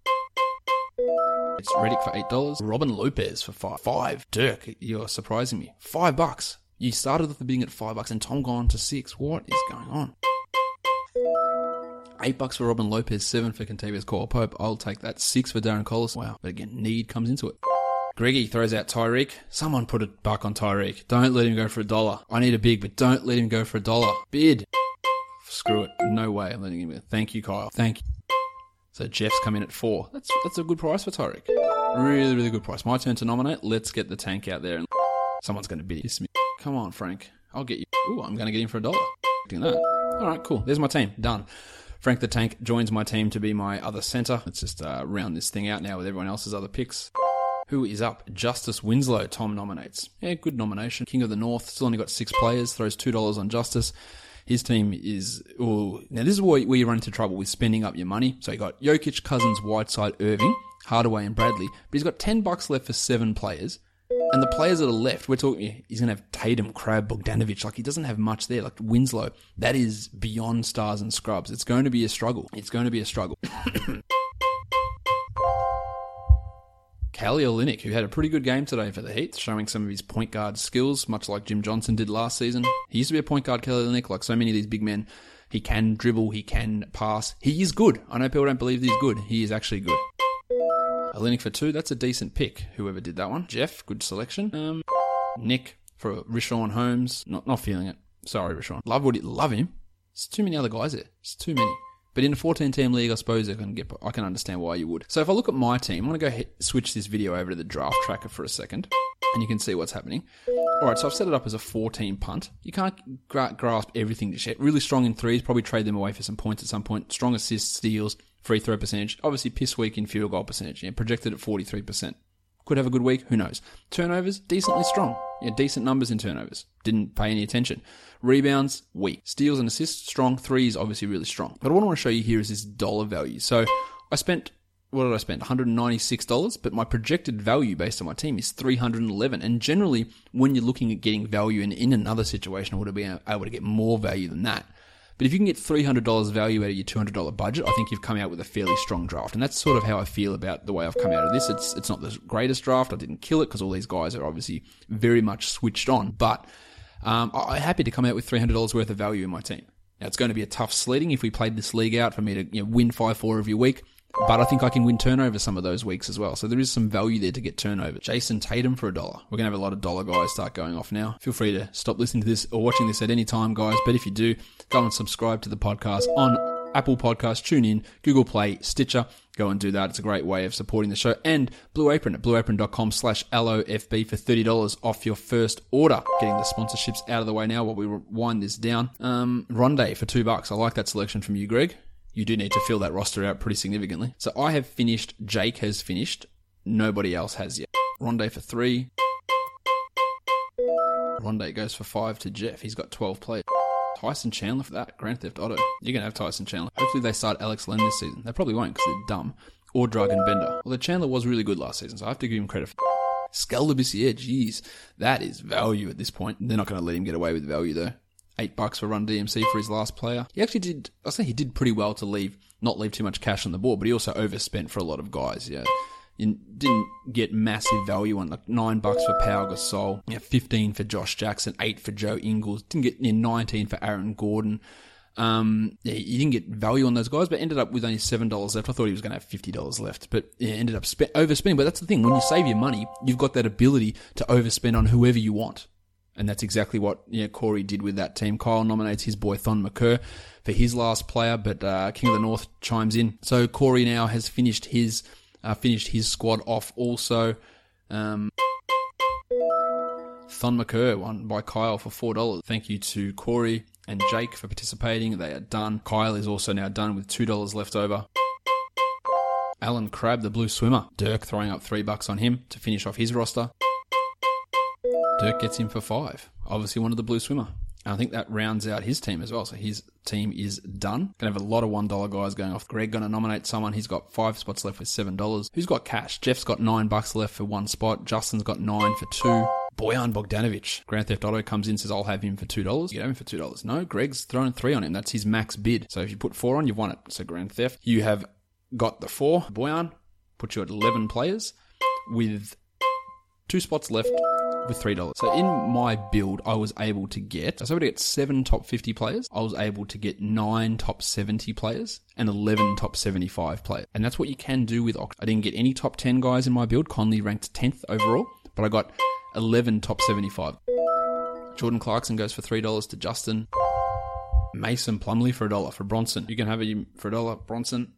It's Redick for $8. Robin Lopez for $5. Dirk, you're surprising me. $5. You started at the beginning at $5 and Tom gone to $6. What is going on? $8 for Robin Lopez, $7 for Kentavious Caldwell-Pope. I'll take that. $6 for Darren Collison. Wow. But again, need comes into it. Greggy throws out Tyreek. Someone put $1 on Tyreek. Don't let him go for $1. I need a big, but don't let him go for $1. Bid. Screw it. No way I'm letting him go. Thank you, Kyle. Thank you. So Jeff's come in at $4. That's a good price for Tyreek. Really, really good price. My turn to nominate. Let's get the tank out there. And someone's going to bid it. Come on, Frank. I'll get you. Ooh, I'm going to get him for $1. Doing that. All right, cool. There's my team. Done. Frank the Tank joins my team to be my other center. Let's just round this thing out now with everyone else's other picks. Who is up? Justice Winslow. Tom nominates. Yeah, good nomination. King of the North. Still only got 6 players. Throws $2 on Justice. His team is... Ooh, now, this is where you run into trouble with spending up your money. So you got Jokic, Cousins, Whiteside, Irving, Hardaway, and Bradley. But he's got $10 left for 7 players. And the players that are left, we're talking, he's going to have Tatum, Crabbe, Bogdanovic. Like, he doesn't have much there. Like, Winslow, that is beyond stars and scrubs. It's going to be a struggle. Kelly Olynyk, who had a pretty good game today for the Heat, showing some of his point guard skills, much like Jim Johnson did last season. He used to be a point guard, Kelly Olynyk, like so many of these big men. He can dribble, he can pass. He is good. I know people don't believe he's good. He is actually good. Olynyk for 2, that's a decent pick, whoever did that one. Jeff, good selection. Nick for Richaun Holmes, not feeling it. Sorry, Richaun. Love him. There's too many other guys there. It's too many. But in a 14-team league, I suppose I can understand why you would. So if I look at my team, I want to switch this video over to the draft tracker for a second, and you can see what's happening. All right, so I've set it up as a 4-team punt. You can't grasp everything just yet. Really strong in threes, probably trade them away for some points at some point. Strong assists, steals, free throw percentage. Obviously, piss weak in field goal percentage. Yeah, projected at 43%. Could have a good week, who knows. Turnovers, decently strong. Yeah, decent numbers in turnovers. Didn't pay any attention. Rebounds, weak. Steals and assists, strong. Threes, obviously really strong. But what I want to show you here is this dollar value. So I spent, what did I spend? $196, but my projected value based on my team is $311. And generally, when you're looking at getting value in another situation, I would have been able to get more value than that. But if you can get $300 value out of your $200 budget, I think you've come out with a fairly strong draft. And that's sort of how I feel about the way I've come out of this. It's not the greatest draft. I didn't kill it because all these guys are obviously very much switched on. But I'm happy to come out with $300 worth of value in my team. Now, it's going to be a tough sledding if we played this league out for me to win 5-4 every week. But I think I can win turnovers some of those weeks as well. So there is some value there to get turnover. Jason Tatum for $1. We're going to have a lot of dollar guys start going off now. Feel free to stop listening to this or watching this at any time, guys. But if you do, go and subscribe to the podcast on Apple Podcasts, TuneIn, Google Play, Stitcher. Go and do that. It's a great way of supporting the show. And Blue Apron at blueapron.com/LOFB for $30 off your first order. Getting the sponsorships out of the way now while we wind this down. Rondé for $2. I like that selection from you, Greg. You do need to fill that roster out pretty significantly. So I have finished. Jake has finished. Nobody else has yet. Rondé for 3. Rondé goes for 5 to Jeff. He's got 12 players. Tyson Chandler for that. Grand Theft Auto. You're going to have Tyson Chandler. Hopefully they start Alex Len this season. They probably won't because they're dumb. Or Dragan Bender. Although Chandler was really good last season, so I have to give him credit for that. Skal Labissière, geez. That is value at this point. They're not going to let him get away with value though. $8 for Run DMC for his last player. He actually did, I say he did pretty well to not leave too much cash on the board, but he also overspent for a lot of guys, yeah. You didn't get massive value on like $9 for Pau Gasol, 15 for Josh Jackson, 8 for Joe Ingles, didn't get 19 for Aaron Gordon. You didn't get value on those guys, but ended up with only $7 left. I thought he was going to have $50 left, but ended up overspending. But that's the thing, when you save your money, you've got that ability to overspend on whoever you want. And that's exactly what Corey did with that team. Kyle nominates his boy Thon McCurr for his last player, but King of the North chimes in. So Corey now has finished his squad off also. Thon McCurr won by Kyle for $4. Thank you to Corey and Jake for participating. They are done. Kyle is also now done with $2 left over. Alan Crabb, the blue swimmer. Dirk throwing up $3 on him to finish off his roster. Dirk gets him for 5. Obviously wanted the blue swimmer. And I think that rounds out his team as well. So his team is done. Going to have a lot of $1 guys going off. Greg going to nominate someone. He's got 5 spots left with $7. Who's got cash? Jeff's got $9 left for 1 spot. Justin's got 9 for 2. Bojan Bogdanovic. Grand Theft Auto comes in, says, I'll have him for $2. You have him for $2. No, Greg's thrown 3 on him. That's his max bid. So if you put 4 on, you've won it. So Grand Theft, you have got the 4. Bojan, put you at 11 players with 2 spots left with $3. So in my build, I was able to get 7 top 50 players. I was able to get 9 top 70 players and 11 top 75 players. And that's what you can do with Oct. I didn't get any top 10 guys in my build. Conley ranked 10th overall, but I got 11 top 75. Jordan Clarkson goes for $3 to Justin. Mason Plumlee for $1 for Bronson. You can have him for $1, Bronson.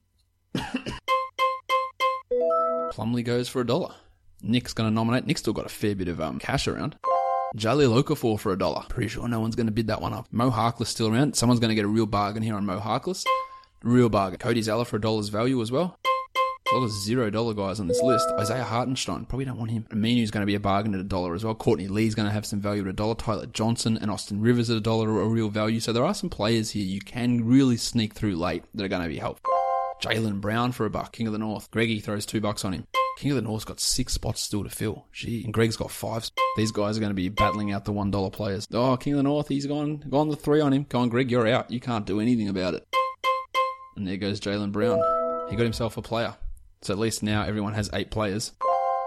Plumlee goes for $1. Nick's going to nominate. Nick's still got a fair bit of cash around. Jaleel Okafor for $1. Pretty sure no one's going to bid that one up. Mo Harkless still around. Someone's going to get a real bargain here on Mo Harkless. Real bargain. Cody Zeller for $1 value as well. A lot of $0 guys on this list. Isaiah Hartenstein, probably don't want him. Aminu's going to be a bargain at $1 as well. Courtney Lee's going to have some value at $1. Tyler Johnson and Austin Rivers at $1 are a real value. So there are some players here you can really sneak through late that are going to be helpful. Jaylen Brown for $1. King of the North. Greggy throws $2 on him. King of the North's got 6 spots still to fill. Gee. And Greg's got 5. These guys are going to be battling out the $1 players. Oh, King of the North, he's gone the 3 on him. Go on, Greg, you're out. You can't do anything about it. And there goes Jaylen Brown. He got himself a player. So at least now everyone has 8 players.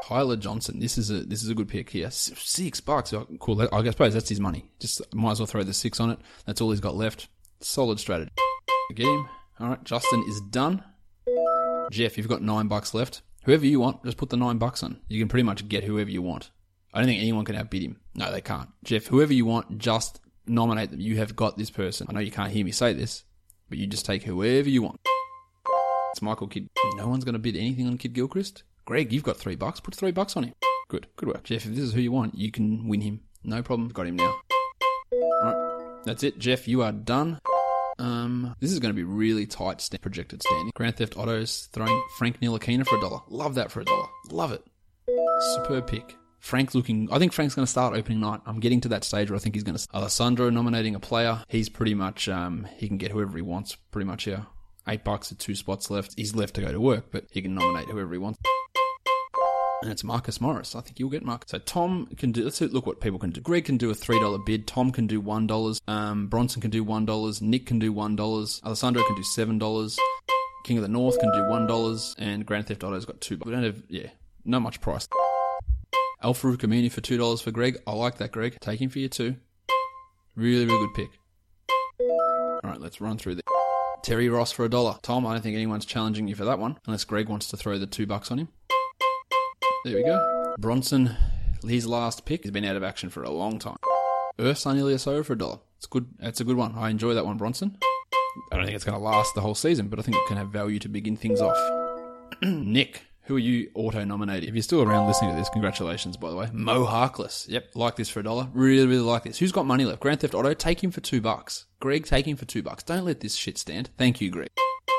Tyler Johnson. This is a good pick here. $6. Oh, cool. I suppose that's his money. Just might as well throw the 6 on it. That's all he's got left. Solid strategy. Get him. All right. Justin is done. Jeff, you've got $9 left. Whoever you want, just put the $9 on. You can pretty much get whoever you want. I don't think anyone can outbid him. No, they can't. Jeff, whoever you want, just nominate them. You have got this person. I know you can't hear me say this, but you just take whoever you want. It's Michael Kidd. No one's going to bid anything on Kidd Gilchrist. Greg, you've got $3. Put $3 on him. Good work. Jeff, if this is who you want, you can win him. No problem. Got him now. Alright, that's it. Jeff, you are done. This is going to be really tight projected standing. Grand Theft Auto's throwing Frank Ntilikina for $1. Love that for $1. Love it. Superb pick. I think Frank's going to start opening night. I'm getting to that stage where I think he's going to... Alessandro nominating a player. He's pretty much, he can get whoever he wants pretty much here. $8 at 2 spots left. He's left to go to work, but he can nominate whoever he wants. And it's Marcus Morris. I think you'll get Marcus. So Tom can do... Let's look what people can do. Greg can do a $3 bid. Tom can do $1. Bronson can do $1. Nick can do $1. Alessandro can do $7. King of the North can do $1. And Grand Theft Auto's got $2. We don't have... Yeah, not much price. Al-Farouq Amini for $2 for Greg. I like that, Greg. Take him for you too. Really, really good pick. Alright, let's run through this. Terry Ross for $1. Tom, I don't think anyone's challenging you for that one, unless Greg wants to throw the $2 on him. There we go. Bronson, his last pick, has been out of action for a long time. Ersan Ilyasova for $1. It's good. That's a good one. I enjoy that one, Bronson. I don't think it's going to last the whole season, but I think it can have value to begin things off. Nick, who are you auto-nominating? If you're still around listening to this, congratulations, by the way. Mo Harkless. Yep, like this for $1. Really, really like this. Who's got money left? Grand Theft Auto, take him for $2. Greg, take him for $2. Don't let this shit stand. Thank you, Greg.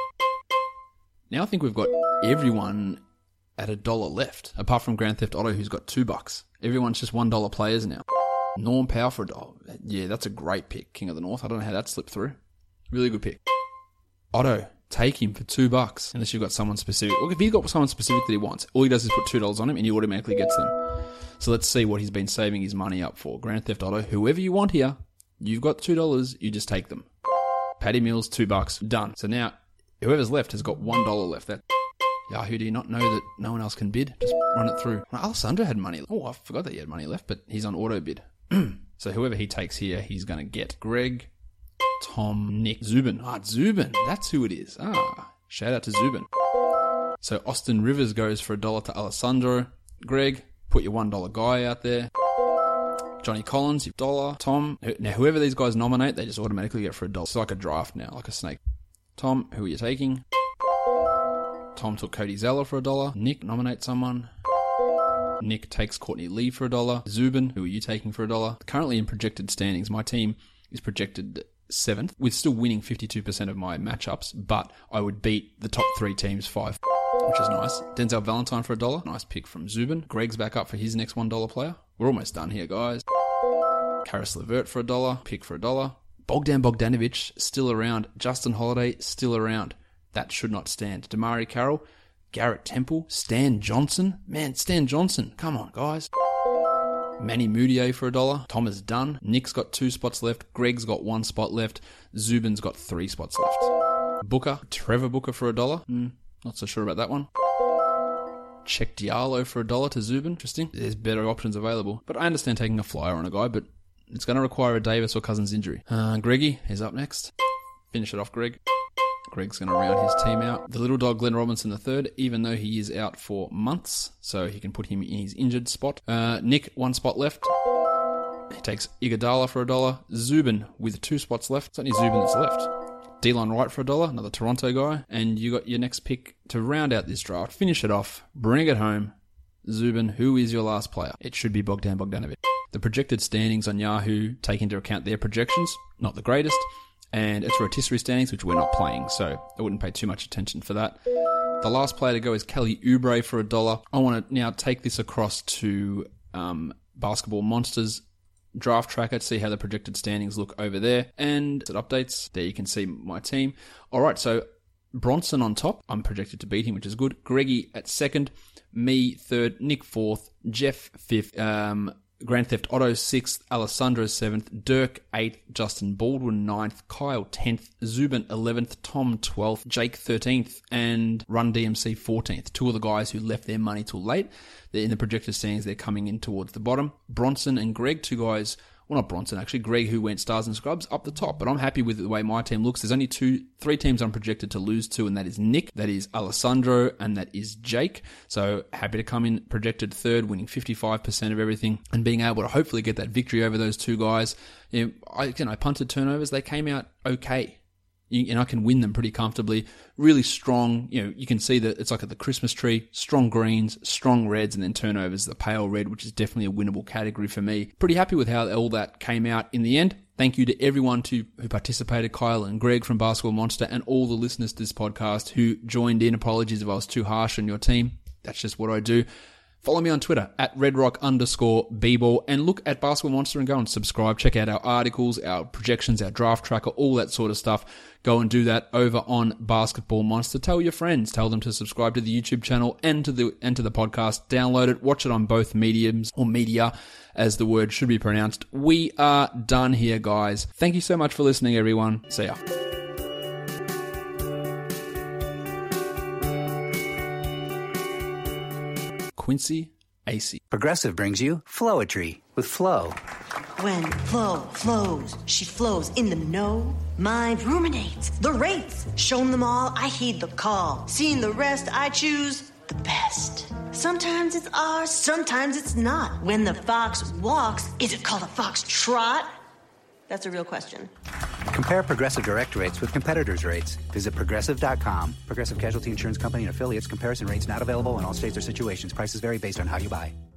Now I think we've got everyone at $1 left, apart from Grand Theft Auto, who's got $2. Everyone's just $1 players now. Norm Powell for $1. Yeah, that's a great pick. King of the North. I don't know how that slipped through. Really good pick. Otto, take him for $2, unless you've got someone specific. Look, if he's got someone specific that he wants, all he does is put $2 on him and he automatically gets them. So let's see what he's been saving his money up for. Grand Theft Auto, whoever you want here, you've got $2, you just take them. Paddy Mills, $2. Done. So now, whoever's left has got $1 left. That Yahoo, do you not know that no one else can bid? Just run it through. Alessandro had money. Oh, I forgot that he had money left, but he's on auto bid. So whoever he takes here, he's going to get. Greg, Tom, Nick, Zubin. Zubin. That's who it is. Shout out to Zubin. So Austin Rivers goes for $1 to Alessandro. Greg, put your $1 guy out there. Johnny Collins, $1. Tom. Now, whoever these guys nominate, they just automatically get for $1. It's like a draft now, like a snake. Tom, who are you taking? Tom took Cody Zeller for $1. Nick, nominate someone. Nick takes Courtney Lee for $1. Zubin, who are you taking for $1? Currently in projected standings, my team is projected 7th, with still winning 52% of my matchups, but I would beat the top 3 teams 5, which is nice. Denzel Valentine for $1. Nice pick from Zubin. Greg's back up for his next $1 player. We're almost done here, guys. Karis LeVert for $1. Pick for $1. Bogdan Bogdanovic, still around. Justin Holiday, still around. That should not stand. Damari Carroll, Garrett Temple, Stan Johnson. Man, Stan Johnson. Come on, guys. Manny Moutier for $1. Tom is done. Nick's got 2 spots left. Greg's got 1 spot left. Zubin's got 3 spots left. Booker, Trevor Booker for $1. Not so sure about that one. Check Diallo for $1 to Zubin. Interesting. There's better options available. But I understand taking a flyer on a guy, but it's going to require a Davis or Cousins injury. Greggy is up next. Finish it off, Greg. Greg's going to round his team out. The little dog, Glenn Robinson III, even though he is out for months, so he can put him in his injured spot. Nick, 1 spot left. He takes Iguodala for $1. Zubin with 2 spots left. It's only Zubin that's left. Delon Wright for $1, another Toronto guy. And you got your next pick to round out this draft. Finish it off. Bring it home. Zubin, who is your last player? It should be Bogdan Bogdanovic. The projected standings on Yahoo take into account their projections. Not the greatest. And it's rotisserie standings, which we're not playing, so I wouldn't pay too much attention for that. The last player to go is Kelly Oubre for $1. I want to now take this across to Basketball Monsters draft tracker to see how the projected standings look over there. And it updates. There you can see my team. All right, so Bronson on top. I'm projected to beat him, which is good. Greggy at 2nd. Me 3rd. Nick 4th. Jeff 5th. Grand Theft Auto 6th, Alessandro 7th, Dirk 8th, Justin Baldwin 9th, Kyle 10th, Zubin 11th, Tom 12th, Jake 13th, and Run DMC 14th. Two of the guys who left their money till late. They're in the projected standings, they're coming in towards the bottom. Bronson and Greg, two guys, well, not Bronson actually, Greg, who went Stars and Scrubs, up the top. But I'm happy with the way my team looks. There's only three teams I'm projected to lose to, and that is Nick, that is Alessandro, and that is Jake. So happy to come in projected third, winning 55% of everything, and being able to hopefully get that victory over those two guys. You know, I punted turnovers, they came out okay. And I can win them pretty comfortably. Really strong. You know, you can see that it's like at the Christmas tree. Strong greens, strong reds, and then turnovers, the pale red, which is definitely a winnable category for me. Pretty happy with how all that came out in the end. Thank you to everyone who participated, Kyle and Greg from Basketball Monster, and all the listeners to this podcast who joined in. Apologies if I was too harsh on your team. That's just what I do. Follow me on Twitter at redrock_bball, and look at Basketball Monster and go and subscribe. Check out our articles, our projections, our draft tracker, all that sort of stuff. Go and do that over on Basketball Monster. Tell your friends, tell them to subscribe to the YouTube channel and to the podcast. Download it, watch it on both mediums, or media, as the word should be pronounced. We are done here, guys. Thank you so much for listening, everyone. See ya. Quincy Acey. Progressive brings you Flowetry with Flo. When Flo flows, she flows in the know. Mind ruminates the rates. Shown them all, I heed the call. Seeing the rest, I choose the best. Sometimes it's ours, sometimes it's not. When the fox walks, is it called a fox trot? That's a real question. Compare Progressive Direct rates with competitors' rates. Visit Progressive.com. Progressive Casualty Insurance Company and affiliates. Comparison rates not available in all states or situations. Prices vary based on how you buy.